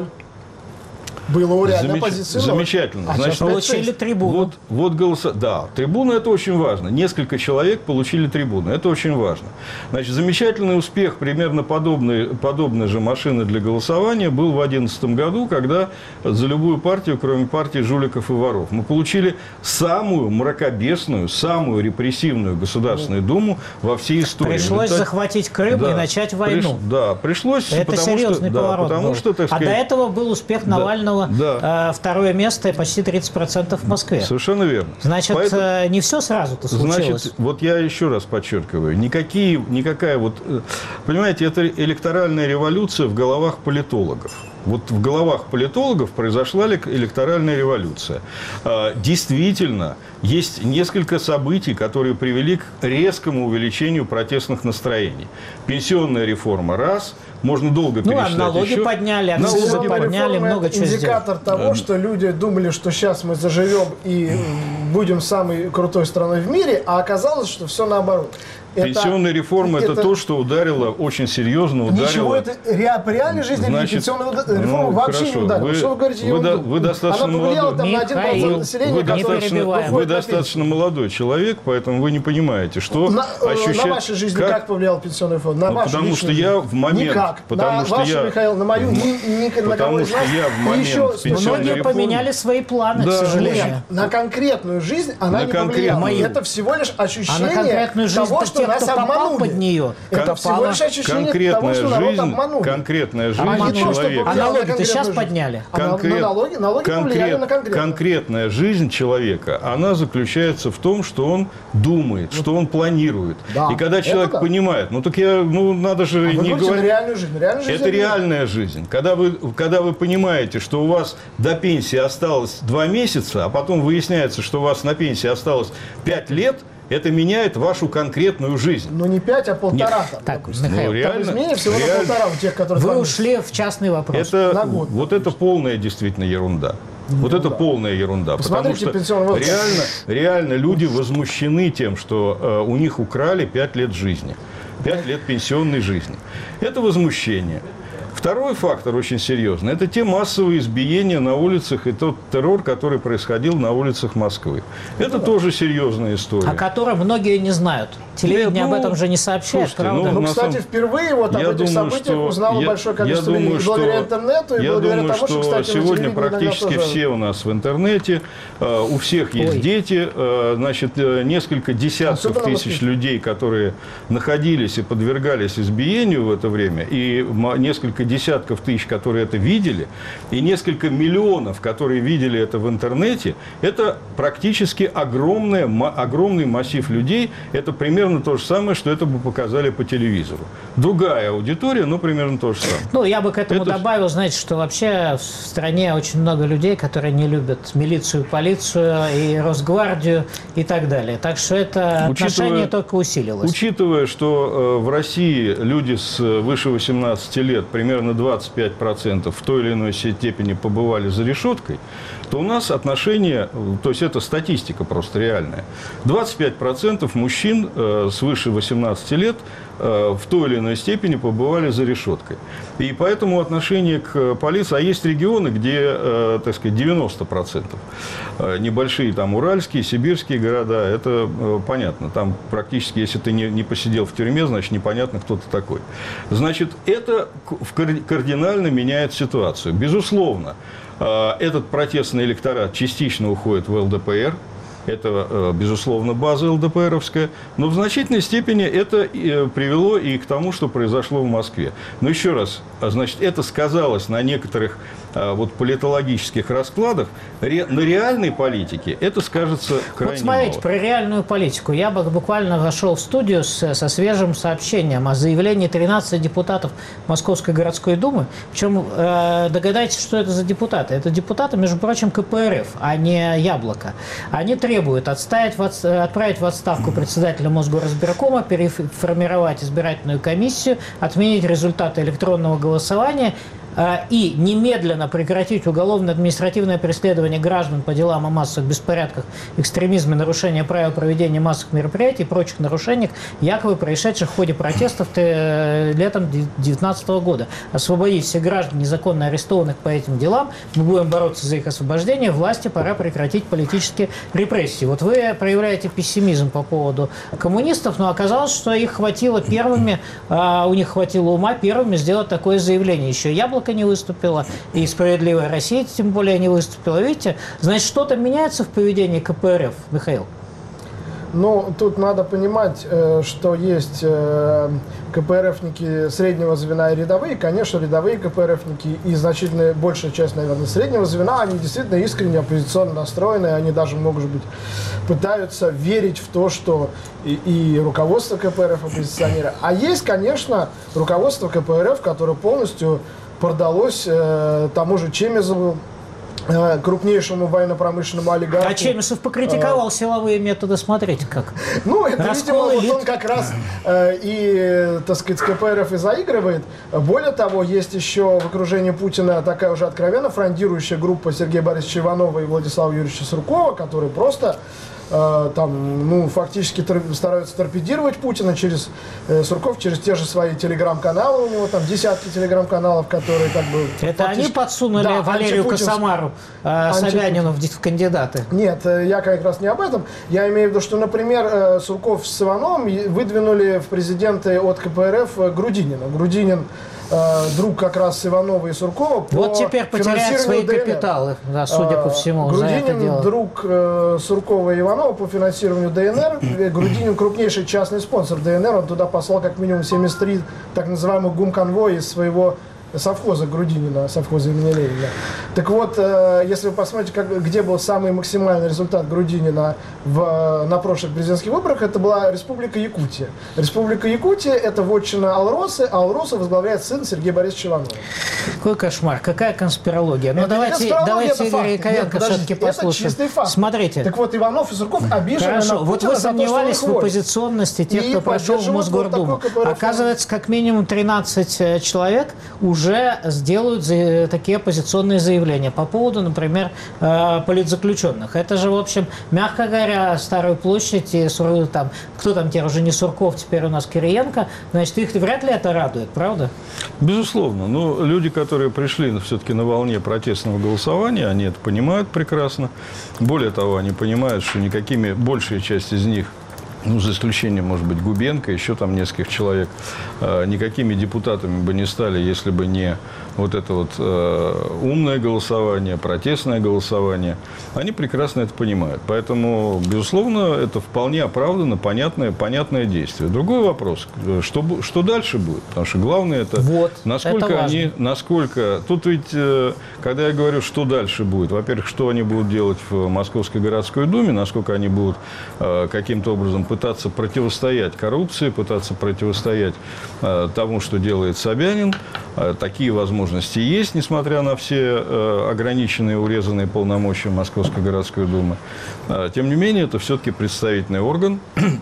Было у реальной Замеч... оппозиции. Замечательно. А Значит, получили трибуну. Вот, вот голоса... Да, трибуна – это очень важно. Несколько человек получили трибуну. Это очень важно. Значит, замечательный успех, примерно подобной, подобной же машины для голосования, был в две тысячи одиннадцатом году, когда за любую партию, кроме партии жуликов и воров, мы получили самую мракобесную, самую репрессивную Государственную Думу во всей истории. Пришлось это... захватить Крым да, и начать войну. Приш... Да, пришлось. Это потому серьезный что, поворот да, потому был. что, так сказать... А до этого был успех Навального. Да. Второе место и почти тридцать процентов в Москве. Совершенно верно. Значит, Поэтому, не все сразу-то случилось. Значит, вот я еще раз подчеркиваю, никакие, никакая вот... Понимаете, это электоральная революция в головах политологов. Вот в головах политологов произошла электоральная революция. Действительно, есть несколько событий, которые привели к резкому увеличению протестных настроений. Пенсионная реформа – раз. Можно долго ну, перечислять. Ну, а налоги еще. подняли, акцизы налоги подняли, много чего индикатор сделали. того, что люди думали, что сейчас мы заживем и будем самой крутой страной в мире, а оказалось, что все наоборот. Пенсионная это, реформа – это, это то, что ударило, очень серьезно ударило. Ничего, это ре, по реальной жизни Значит, пенсионная реформа ну, вообще хорошо. не ударила. Вы, что вы говорите, вы, до, вы достаточно Она повлияла молодой. там на один процент населения, вы, который достаточно, вы достаточно молодой человек, поэтому вы не понимаете, что на, ощущает... на вашей жизни как, как повлияла пенсионная реформа? На ну, вашу потому что жизнь? я в момент... Никак. Потому на что вашу, я, Михаил, на мою, ни, ни, на потому что я в момент еще, пенсионной Многие поменяли свои планы, да, к сожалению. На конкретную жизнь она на не конкретную. повлияла. Это всего лишь ощущение а на конкретную жизнь того, что тех, нас кто попал обманули. под нее. Это всего лишь ощущение конкретная того, что народ жизнь, обманули. конкретная жизнь А не то, что человека. А повлияло на налоги-то сейчас жизнь. подняли? А Конкрет, на налоги, налоги конкрет, повлияли на конкретную. Конкретная жизнь человека, она заключается в том, что он думает, что он планирует. Да, и когда человек да. понимает, ну так я, ну надо же а не говорить. реальную жизнь. Реальную жизнь это реальная жизнь. Когда вы, когда вы понимаете, что у вас до пенсии осталось два месяца, а потом выясняется, что у вас на пенсии осталось пять лет, это меняет вашу конкретную жизнь. Ну не пять, а полтора. Там, так, допустим. Михаил, ну, реально, там изменение всего реально. на полтора у тех, которые... Вы ушли в частный вопрос. Это, на год. вот это полная действительно ерунда. Вот это полная ерунда. Посмотрите, потому что реально, реально люди возмущены тем, что э, у них украли пять лет жизни. пять лет пенсионной жизни. Это возмущение. Второй фактор очень серьезный – это те массовые избиения на улицах и тот террор, который происходил на улицах Москвы. Это тоже серьезная история. О котором многие не знают. Телевидение ну, об этом же не сообщает, слушайте, правда? Ну, ну кстати, самом... впервые вот об я этих думаю, событиях что... узнало я, большое количество людей. Думаю, и благодаря что... интернету, и я благодаря думаю, тому, что, кстати, сегодня практически тоже... все у нас в интернете, uh, у всех есть Ой. дети, uh, значит, несколько десятков Особенно тысяч людей, которые находились и подвергались избиению в это время, и несколько десятков тысяч, которые это видели, и несколько миллионов, которые видели это в интернете, это практически огромное, огромный массив людей. Это примерно то же самое, что это бы показали по телевизору. Другая аудитория, но примерно то же самое. Ну, я бы к этому это... добавил, знаете, что вообще в стране очень много людей, которые не любят милицию, полицию и Росгвардию и так далее. Так что это учитывая, отношение только усилилось. Учитывая, что э, в России люди с выше восемнадцати лет, примерно двадцать пять процентов в той или иной степени побывали за решеткой, то у нас отношение, то есть это статистика просто реальная. двадцать пять процентов мужчин э, свыше восемнадцати лет э, в той или иной степени побывали за решеткой. И поэтому отношение к полиции, а есть регионы, где, э, так сказать, девяносто процентов. Э, небольшие там уральские, сибирские города, это э, понятно. Там практически, если ты не, не посидел в тюрьме, значит, непонятно, кто ты такой. Значит, это кардинально меняет ситуацию. Безусловно, э, этот протестный электорат частично уходит в эл дэ пэ эр. Это, безусловно, база эл дэ пэ эровская, но в значительной степени это привело и к тому, что произошло в Москве. Но еще раз, значит, это сказалось на некоторых вот политологических раскладах, на реальной политике это скажется крайне Вот смотрите, мало. Про реальную политику. Я буквально вошел в студию с, со свежим сообщением о заявлении тринадцати депутатов Московской городской думы. Причем э, догадайтесь, что это за депутаты. Это депутаты, между прочим, ка пэ эр эф, а не Яблоко. Они требуют отставить, отправить в отставку председателя Мосгоризбиркома, переформировать избирательную комиссию, отменить результаты электронного голосования и немедленно прекратить уголовно-административное преследование граждан по делам о массовых беспорядках, экстремизме, нарушении правил проведения массовых мероприятий и прочих нарушениях, якобы происшедших в ходе протестов летом две тысячи девятнадцатого года. Освободить всех граждан, незаконно арестованных по этим делам. Мы будем бороться за их освобождение. Власти пора прекратить политические репрессии. Вот вы проявляете пессимизм по поводу коммунистов, но оказалось, что их хватило первыми, у них хватило ума первыми сделать такое заявление. Еще Яблоко не выступила, и «Справедливая Россия» тем более не выступила. Видите, значит, что-то меняется в поведении ка пэ эр эф, Михаил? Ну, тут надо понимать, что есть ка пэ эр эфники среднего звена и рядовые. Конечно, рядовые ка пэ эр эфники и значительная большая часть, наверное, среднего звена, они действительно искренне оппозиционно настроены, они даже, может быть, пытаются верить в то, что и, и руководство ка пэ эр эф оппозиционеры. А есть, конечно, руководство ка пэ эр эф, которое полностью продалось э, тому же Чемезову, э, крупнейшему военно-промышленному олигарху. А Чемесов покритиковал а, силовые методы, смотрите как. Ну, это, видимо, вот он как раз э, и, так сказать, с ка пэ эр эф и заигрывает. Более того, есть еще в окружении Путина такая уже откровенно фрондирующая группа Сергея Борисовича Иванова и Владислава Юрьевича Суркова, которые просто там, ну, фактически стараются торпедировать Путина через э, Сурков, через те же свои телеграм-каналы, у него там десятки телеграм-каналов, которые как бы... Это фактически... они подсунули да, Валерию Косомару, э, анти... Собянину в кандидаты? Нет, я как раз не об этом. Я имею в виду, что, например, Сурков с Ивановым выдвинули в президенты от ка пэ эр эф Грудинина. Грудинин друг как раз Иванова и Суркова. Вот теперь потеряет свои ДНР. Капиталы, да, судя по всему. Грудинин друг э, Суркова и Иванова по финансированию дэ эн эр. Грудинин крупнейший частный спонсор дэ эн эр. Он туда послал как минимум семьдесят три так называемых гумконвоя из своего совхоза Грудинина, совхоза имени Ленина. Так вот, э, если вы посмотрите, как, где был самый максимальный результат Грудинина в, на прошлых президентских выборах, это была Республика Якутия. Республика Якутия – это вотчина Алросы, а Алроса возглавляет сын Сергея Борисовича Иванова. Какой кошмар, какая конспирология. Ну, это давайте, давайте Игоря Яковенко все-таки послушаем. Это чистый факт. Смотрите. Так вот, Иванов и Сурков обижены Хорошо. на Путина. Вот вы сомневались в оппозиционности тех, кто прошел в Мосгордуму. Оказывается, как минимум тринадцать человек уже уже сделают такие оппозиционные заявления по поводу, например, политзаключенных. Это же, в общем, мягко говоря, Старую площадь и там, кто там теперь уже не Сурков, теперь у нас Кириенко, значит, их вряд ли это радует, правда? Безусловно. Но люди, которые пришли все-таки на волне протестного голосования, они это понимают прекрасно. Более того, они понимают, что никакими, большая часть из них, ну, за исключением, может быть, Губенко, еще там нескольких человек, э, никакими депутатами бы не стали, если бы не вот это вот э, умное голосование, протестное голосование. Они прекрасно это понимают. Поэтому, безусловно, это вполне оправданно, понятное, понятное действие. Другой вопрос, что, что дальше будет? Потому что главное это, вот, насколько это они, насколько... Тут ведь, э, когда я говорю, что дальше будет, во-первых, что они будут делать в Московской городской думе, насколько они будут э, каким-то образом пытаться противостоять коррупции, пытаться противостоять э, тому, что делает Собянин. Э, такие возможности есть, несмотря на все э, ограниченные, урезанные полномочия Московской городской думы. Э, тем не менее, это все-таки представительный орган.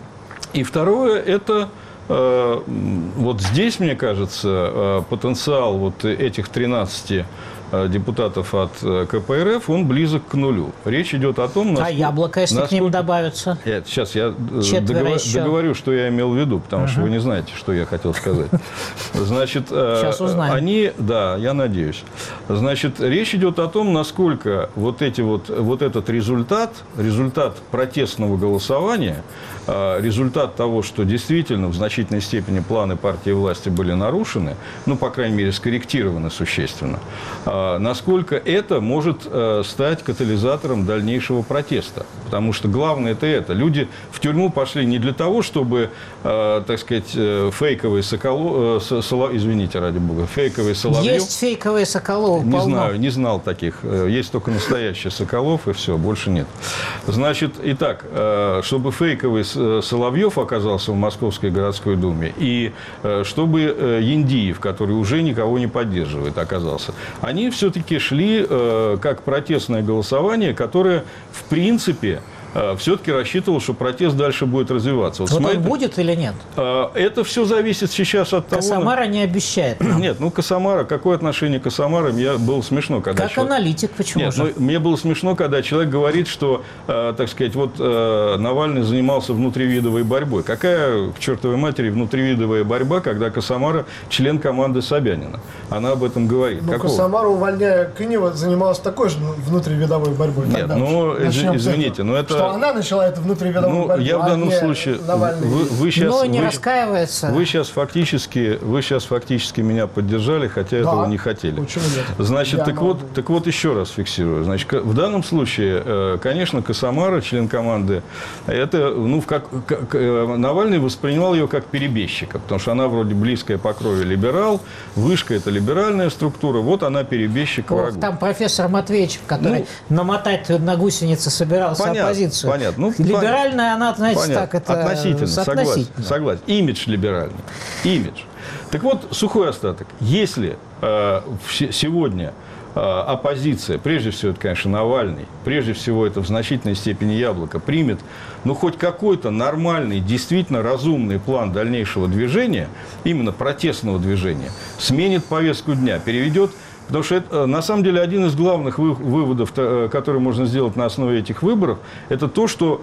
И второе, это э, вот здесь, мне кажется, э, потенциал вот этих тринадцати депутатов от ка пэ эр эф, он близок к нулю. Речь идет о том... Насколько, а яблоко, если насколько... к ним добавится? Нет, сейчас я договор... договорю, что я имел в виду, потому uh-huh. что вы не знаете, что я хотел сказать. Значит, сейчас узнаем. Они... Да, я надеюсь. Значит, речь идет о том, насколько вот, эти вот, вот этот результат, результат протестного голосования, результат того, что действительно в значительной степени планы партии власти были нарушены, ну, по крайней мере, скорректированы существенно, насколько это может стать катализатором дальнейшего протеста. Потому что главное это это. Люди в тюрьму пошли не для того, чтобы, так сказать, фейковые Соколов... Извините, ради бога, фейковые Соловьев... Есть фейковые Соколов, Не полно. знаю, не знал таких. Есть только настоящий Соколов, и все, больше нет. Значит, итак, чтобы фейковый Соловьев оказался в Московской городской думе, и чтобы Яндиев, который уже никого не поддерживает, оказался, они все-таки шли э, как протестное голосование, которое, в принципе, э, все-таки рассчитывало, что протест дальше будет развиваться. Вот, вот он будет или нет? Э, это все зависит сейчас от того... Косомара не обещает нам. Нет, ну Косомара, какое отношение к Косомара? Мне было смешно, когда... Как человек... аналитик, почему Нет, же? Ну, мне было смешно, когда человек говорит, что, э, так сказать, вот э, Навальный занимался внутривидовой борьбой. Какая, к чертовой матери, внутривидовая борьба, когда Косомара член команды Собянина? Она об этом говорит. Ну, Косомара, увольняя Кынева, занималась такой же внутривидовой борьбой. Нет, ну, извините, но это... Что она начала эту внутривидовую ну, борьбу, я в данном а случае... Вы, вы сейчас, но не вы, раскаивается. Вы сейчас, фактически, вы сейчас фактически меня поддержали, хотя да, этого не хотели. Почему нет? Значит, я так вот, так вот еще раз фиксирую. Значит, в данном случае, конечно, Косомара, член команды, это, ну, как, как, Навальный воспринимал ее как перебежчика, потому что она вроде близкая по крови либерал, Вышка – это либеральная структура, вот она перебежчик Ох, врагу. там профессор Матвеевич, который ну, намотать на гусеницы собирался понятно, оппозицию. Понятно. Ну, либеральная, она, знаете, понятно. так, это относительно, соотносительно. Согласен, согласен. Имидж либеральный. Имидж. Так вот, сухой остаток. Если э, сегодня э, оппозиция, прежде всего, это, конечно, Навальный, прежде всего, это в значительной степени Яблоко, примет, ну, хоть какой-то нормальный, действительно разумный план дальнейшего движения, именно протестного движения, сменит повестку дня, переведет. Потому что это, на самом деле, один из главных выводов, который можно сделать на основе этих выборов, это то, что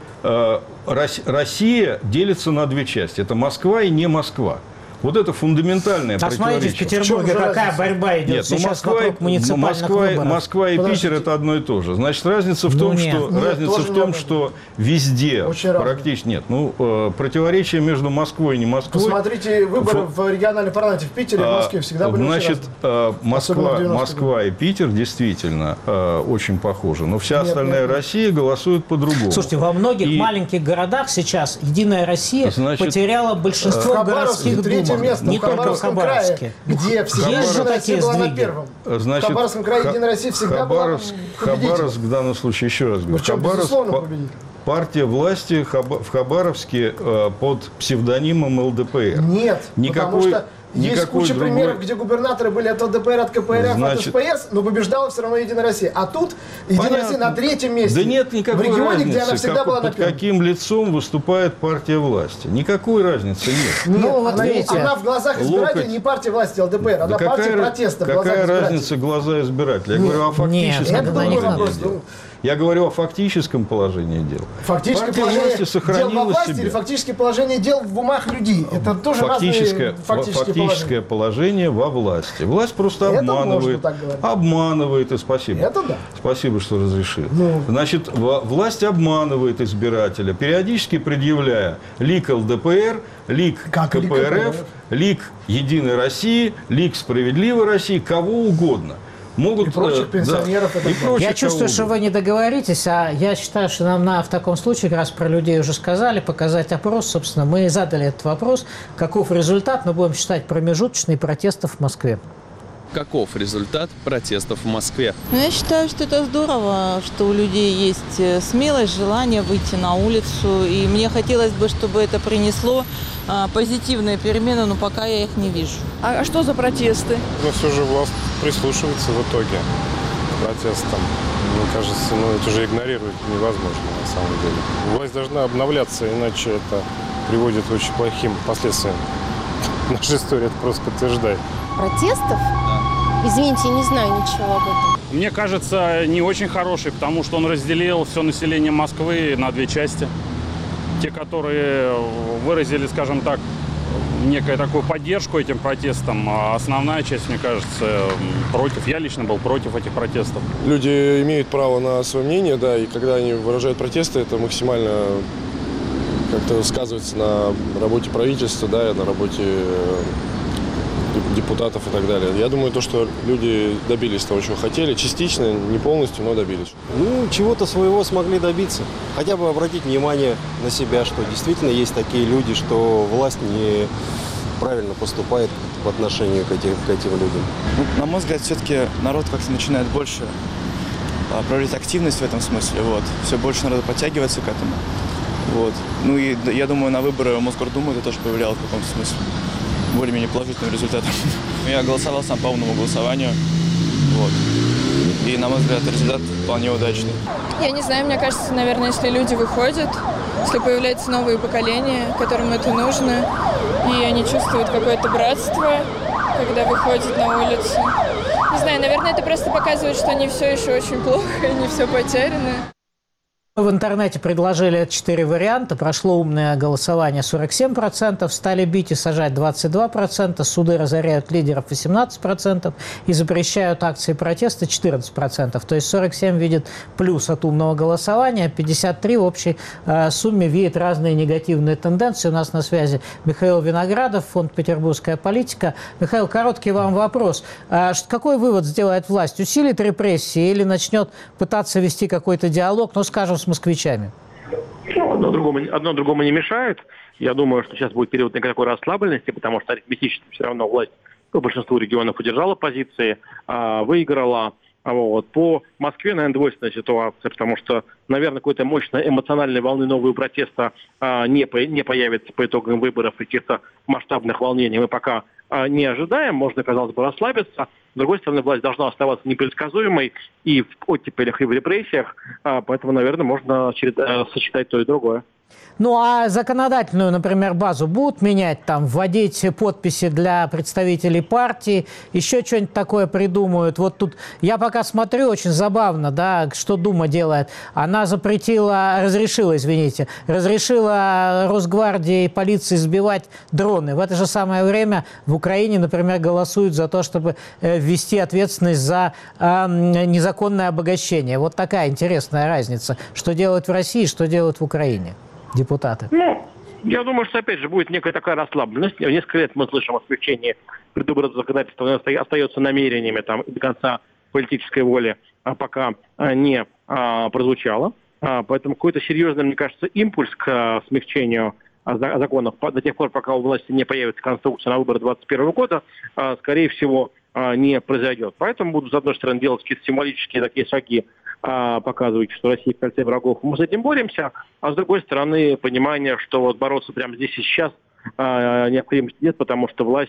Россия делится на две части. Это Москва и не Москва. Вот это фундаментальное а противоречие. Смотрите, в Петербурге какая разница? Борьба идет нет, сейчас Москва, вокруг муниципальных Москва, выборов. Москва и Подождите. Питер – это одно и то же. Значит, разница в том, ну, что, нет, разница в том, что везде очень практически нет. Ну, э, противоречие между Москвой и не Москвой. Посмотрите выборы в, в региональном парламенте в Питере и в Москве всегда были Значит, очень э, Москва, Москва и Питер действительно э, очень похожи. Но вся нет, остальная нет, Россия голосует по-другому. Слушайте, во многих и... маленьких городах сейчас Единая Россия Значит, потеряла большинство э, городских думов. Не только в Хабаровске. Где всегда Единая Россия была на первом. Значит, в Хабаровском крае Единая Россия всегда Хабаровск, была Хабаровск в данном случае, еще раз говорю, Хабаровск, партия власти в Хабаровске под псевдонимом эл дэ пэ эр. Нет, Никакой... потому что Есть куча другой... примеров, где губернаторы были от ЛДПР, от КПРФ, Значит... от СПС, но побеждала все равно Единая Россия. А тут Единая Понятно. Россия на третьем месте. Да нет никакой в регионе, разницы, где она всегда как, была на под первом. каким лицом выступает партия власти. Никакой разницы нет. Нет, ну, вот она, видите, она в глазах избирателей локоть... не партия власти ЛДПр, она да партия какая, протеста в какая глазах избирателей. разница глаза избирателей? Я нет, говорю о фактическом нет, положении дел. Я говорю о фактическом положении дел. Фактическое положение дел во власти себя. Или фактическое положение дел в умах людей? Это тоже фактическое, разные фактические фактическое положение во власти. Власть просто Это обманывает. Обманывает, и спасибо. Это да. Спасибо, что разрешил. Ну. Значит, власть обманывает избирателя, периодически предъявляя лик ЛДПР, лик как КПРФ, лик Единой России, лик Справедливой России, кого угодно. Могут, и прочих пенсионеров. Да, это и прочих я чувствую, что вы не договоритесь, а я считаю, что нам надо в таком случае, как раз про людей уже сказали, показать опрос. Собственно, мы задали этот вопрос. Каков результат? Мы будем считать промежуточный протестов в Москве. Каков результат протестов в Москве? Ну, я считаю, что это здорово, что у людей есть смелость, желание выйти на улицу. И мне хотелось бы, чтобы это принесло а, позитивные перемены, но пока я их не вижу. А, а что за протесты? Но все же власть прислушивается в итоге к протестам. Мне кажется, ну, это уже игнорировать невозможно на самом деле. Власть должна обновляться, иначе это приводит к очень плохим последствиям. Наша история это просто подтверждает. Протестов? Извините, не знаю ничего об этом. Мне кажется, не очень хороший, потому что он разделил все население Москвы на две части. Те, которые выразили, скажем так, некую такую поддержку этим протестам, а основная часть, мне кажется, против. Я лично был против этих протестов. Люди имеют право на свое мнение, да, и когда они выражают протесты, это максимально как-то сказывается на работе правительства, да, на работе депутатов и так далее. Я думаю, то, что люди добились того, чего хотели, частично, не полностью, но добились. Ну, чего-то своего смогли добиться. Хотя бы обратить внимание на себя, что действительно есть такие люди, что власть неправильно поступает в отношении к этим, к этим людям. Ну, на мой взгляд, все-таки народ как-то начинает больше а, проявлять активность в этом смысле. Вот. Все больше народу подтягивается к этому. Вот. Ну и я думаю, на выборы в Мосгордуму это тоже повлияло в каком-то смысле. Более-менее положительным результатом. Я голосовал сам по умному голосованию. Вот. И, на мой взгляд, результат вполне удачный. Я не знаю, мне кажется, наверное, если люди выходят, если появляются новые поколения, которым это нужно, и они чувствуют какое-то братство, когда выходят на улицу. Не знаю, наверное, это просто показывает, что не все еще очень плохо, и не все потеряно. В интернете предложили четыре варианта. Прошло умное голосование сорок семь процентов, стали бить и сажать двадцать два процента, суды разоряют лидеров восемнадцать процентов и запрещают акции протеста четырнадцать процентов. То есть сорок семь видит плюс от умного голосования, пятьдесят три в общей э, сумме видит разные негативные тенденции. У нас на связи Михаил Виноградов, фонд «Петербургская политика». Михаил, короткий вам вопрос. А какой вывод сделает власть? Усилит репрессии или начнет пытаться вести какой-то диалог, ну, скажем, с москвичами? Ну, одно другому, одно другому не мешает. Я думаю, что сейчас будет период некой такой расслабленности, потому что арифметически все равно власть по большинству регионов удержала позиции, выиграла. Вот. По Москве, наверное, двойственная ситуация, потому что, наверное, какой-то мощной эмоциональной волны нового протеста не, по, не появится по итогам выборов и каких-то масштабных волнений мы пока не ожидаем. Можно, казалось бы, расслабиться. С другой стороны, власть должна оставаться непредсказуемой и в оттепелях, и в репрессиях. Поэтому, наверное, можно сочетать то и другое. Ну, а законодательную, например, базу будут менять, там, вводить подписи для представителей партии, еще что-нибудь такое придумают? Вот тут я пока смотрю, очень забавно, да, что Дума делает. Она запретила, разрешила, извините, разрешила Росгвардии и полиции сбивать дроны. В это же самое время в Украине, например, голосуют за то, чтобы ввести ответственность за э, незаконное обогащение. Вот такая интересная разница, что делают в России, что делают в Украине депутаты. Ну, я думаю, что, опять же, будет некая такая расслабленность. Несколько лет мы слышим о смягчении предвыборного законодательства, но остается намерениями там, до конца политической воли, а пока не а, прозвучало. А, поэтому какой-то серьезный, мне кажется, импульс к а, смягчению а, законов до тех пор, пока у власти не появится конструкция на выборы двадцать первого года, а, скорее всего, а, не произойдет. Поэтому будут, с одной стороны, делать какие-то символические такие шаги, показывают, что Россия в кольце врагов, мы с этим боремся, а с другой стороны понимание, что вот бороться прямо здесь и сейчас а, необходимости нет, потому что власть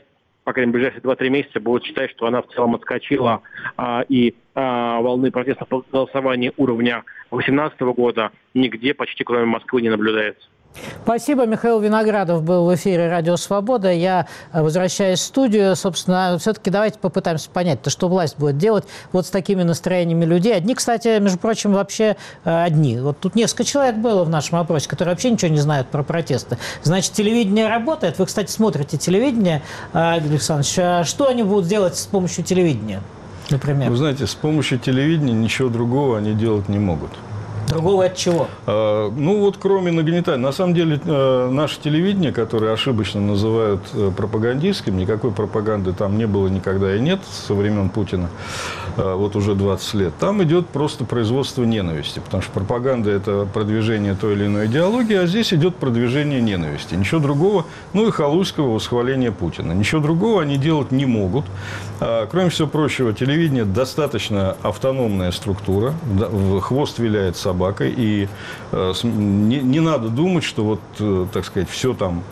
по крайней мере, в ближайшие два-три месяца будут считать, что она в целом отскочила, а, и а, волны протестного голосования уровня две тысячи восемнадцатого года нигде почти кроме Москвы не наблюдается. Спасибо. Михаил Виноградов был в эфире «Радио Свобода». Я возвращаюсь в студию. Собственно, все-таки давайте попытаемся понять, то, что власть будет делать вот с такими настроениями людей. Одни, кстати, между прочим, вообще одни. Вот тут несколько человек было в нашем опросе, которые вообще ничего не знают про протесты. Значит, телевидение работает. Вы, кстати, смотрите телевидение, Игорь Александрович. А что они будут делать с помощью телевидения, например? Вы знаете, с помощью телевидения ничего другого они делать не могут. Другого от чего? А, ну вот кроме нагнетания. На самом деле э, наше телевидение, которое ошибочно называют э, пропагандистским, никакой пропаганды там не было никогда и нет со времен Путина, э, вот уже двадцать лет. Там идет просто производство ненависти, потому что пропаганда – это продвижение той или иной идеологии, а здесь идет продвижение ненависти. Ничего другого, ну и халуйского восхваления Путина. Ничего другого они делать не могут. А, кроме всего прочего, телевидение достаточно автономная структура, да, хвост виляет собакой. И э, не, не надо думать, что вот, э, так сказать, все там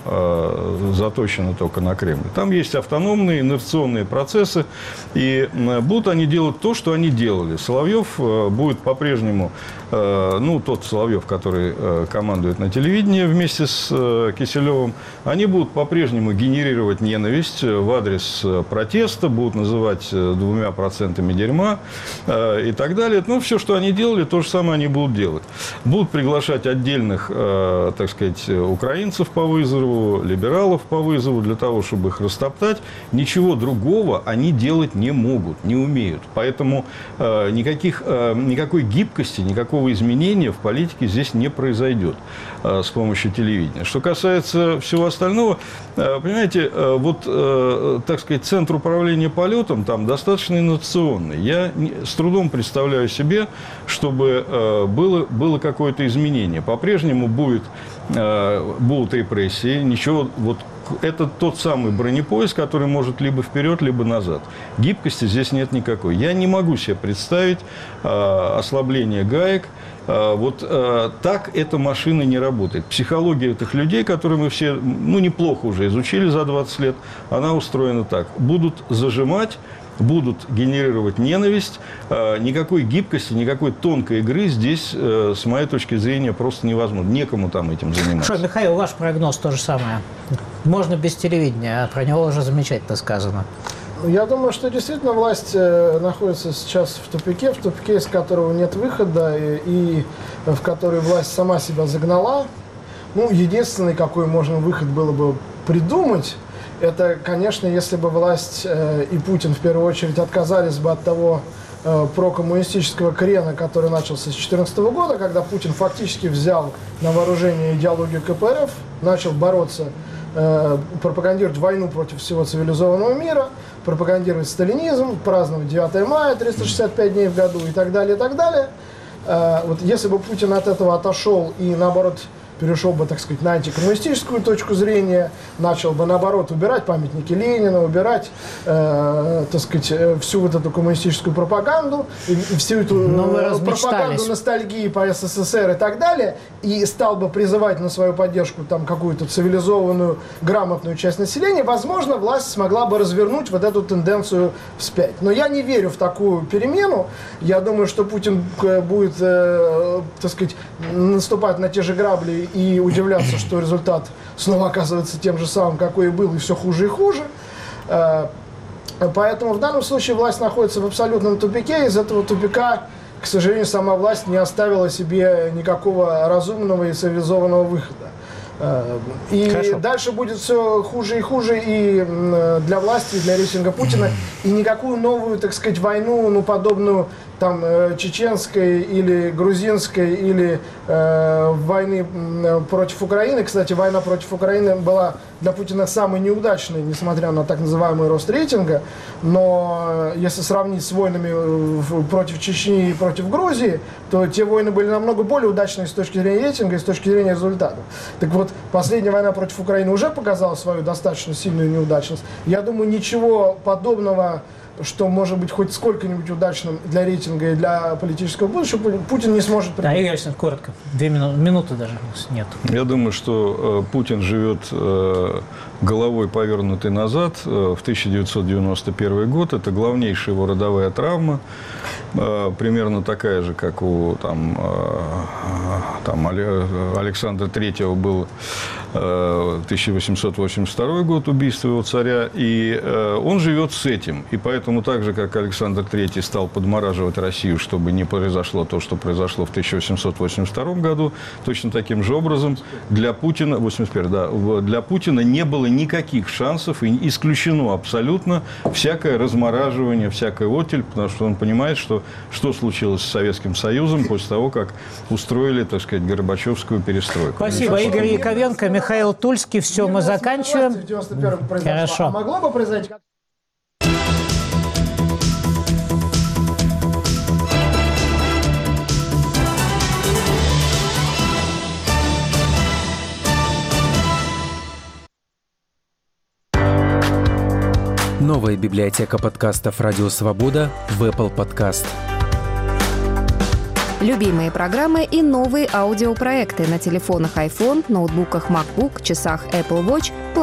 э, заточено только на Кремль. Там есть автономные инерционные процессы, и э, будут они делать то, что они делали. Соловьев э, будет по-прежнему, э, ну, тот Соловьев, который э, командует на телевидении вместе с э, Киселевым, они будут по-прежнему генерировать ненависть в адрес протеста, будут называть двумя процентами дерьма э, и так далее. Ну, все, что они делали, то же самое они будут делать. Будут приглашать отдельных, э, так сказать, украинцев по вызову, либералов по вызову, для того, чтобы их растоптать. Ничего другого они делать не могут, не умеют. Поэтому э, никаких, э, никакой гибкости, никакого изменения в политике здесь не произойдет э, с помощью телевидения. Что касается всего остального, э, понимаете, э, вот, э, так сказать, центр управления полетом там достаточно инновационный. Я не, с трудом представляю себе, чтобы э, было, было какое-то изменение. По-прежнему будет, э, будут репрессии, ничего, вот это тот самый бронепоезд, который может либо вперед, либо назад. Гибкости здесь нет никакой. Я не могу себе представить э, ослабление гаек. Э, вот э, так эта машина не работает. Психология этих людей, которые мы все, ну, неплохо уже изучили за двадцать лет, она устроена так. Будут зажимать, будут генерировать ненависть. Никакой гибкости, никакой тонкой игры здесь, с моей точки зрения, просто невозможно. Некому там этим заниматься. Хорошо, Михаил, ваш прогноз то же самое. Можно без телевидения, а про него уже замечательно сказано. Я думаю, что действительно власть находится сейчас в тупике, в тупике, из которого нет выхода, и, и в который власть сама себя загнала. Ну, единственный, какой можно выход было бы придумать, это, конечно, если бы власть э, и Путин в первую очередь отказались бы от того э, прокоммунистического крена, который начался с две тысячи четырнадцатого года, когда Путин фактически взял на вооружение идеологию ка пэ эр эф, начал бороться, э, пропагандировать войну против всего цивилизованного мира, пропагандировать сталинизм, праздновать девятое мая, триста шестьдесят пять дней в году и так далее, и так далее. Э, вот если бы Путин от этого отошел и, наоборот, перешел бы, так сказать, на антикоммунистическую точку зрения, начал бы, наоборот, убирать памятники Ленина, убирать, э, так сказать, всю вот эту коммунистическую пропаганду, и, и всю эту э, пропаганду ностальгии по эс эс эс эр и так далее, и стал бы призывать на свою поддержку там какую-то цивилизованную, грамотную часть населения, возможно, власть смогла бы развернуть вот эту тенденцию вспять. Но я не верю в такую перемену. Я думаю, что Путин будет, э, так сказать, наступать на те же грабли и удивляться, что результат снова оказывается тем же самым, какой и был, и все хуже и хуже. Поэтому в данном случае власть находится в абсолютном тупике. Из этого тупика, к сожалению, сама власть не оставила себе никакого разумного и цивилизованного выхода. И Хорошо. Дальше будет все хуже и хуже и для власти, и для рейтинга Путина. И никакую новую, так сказать, войну, ну, подобную там чеченской или грузинской или э, войны против Украины. Кстати, война против Украины была для Путина самой неудачной, несмотря на так называемый рост рейтинга. Но если сравнить с войнами против Чечни и против Грузии, то те войны были намного более удачные с точки зрения рейтинга и с точки зрения результатов. Так вот, последняя война против Украины уже показала свою достаточно сильную неудачность. Я думаю, ничего подобного что может быть хоть сколько-нибудь удачным для рейтинга и для политического будущего, Путин не сможет принять. Да, Игорь Александрович, коротко. Две минуты, минуты даже нет. Я думаю, что э, Путин живет э, головой повернутой назад э, в тысяча девятьсот девяносто первый год. Это главнейшая его родовая травма. Э, примерно такая же, как у там, э, там, Александра Третьего был э, тысяча восемьсот восемьдесят второй год, убийство его царя. И э, он живет с этим. И поэтому так же, как Александр Третий стал подмораживать Россию, чтобы не произошло то, что произошло в тысяча восемьсот восемьдесят втором году, точно таким же образом для Путина, восемьдесят первый, да, для Путина не было никаких шансов, и исключено абсолютно всякое размораживание, всякая оттепель, потому что он понимает, что, что случилось с Советским Союзом после того, как устроили, так сказать, Горбачевскую перестройку. Спасибо, Игорь Яковенко, Михаил Тульский. Все, мы заканчиваем. Хорошо. А могло бы произойти... Новая библиотека подкастов «Радио Свобода» в Apple Podcast. Любимые программы и новые аудиопроекты на телефонах iPhone, ноутбуках MacBook, часах Apple Watch,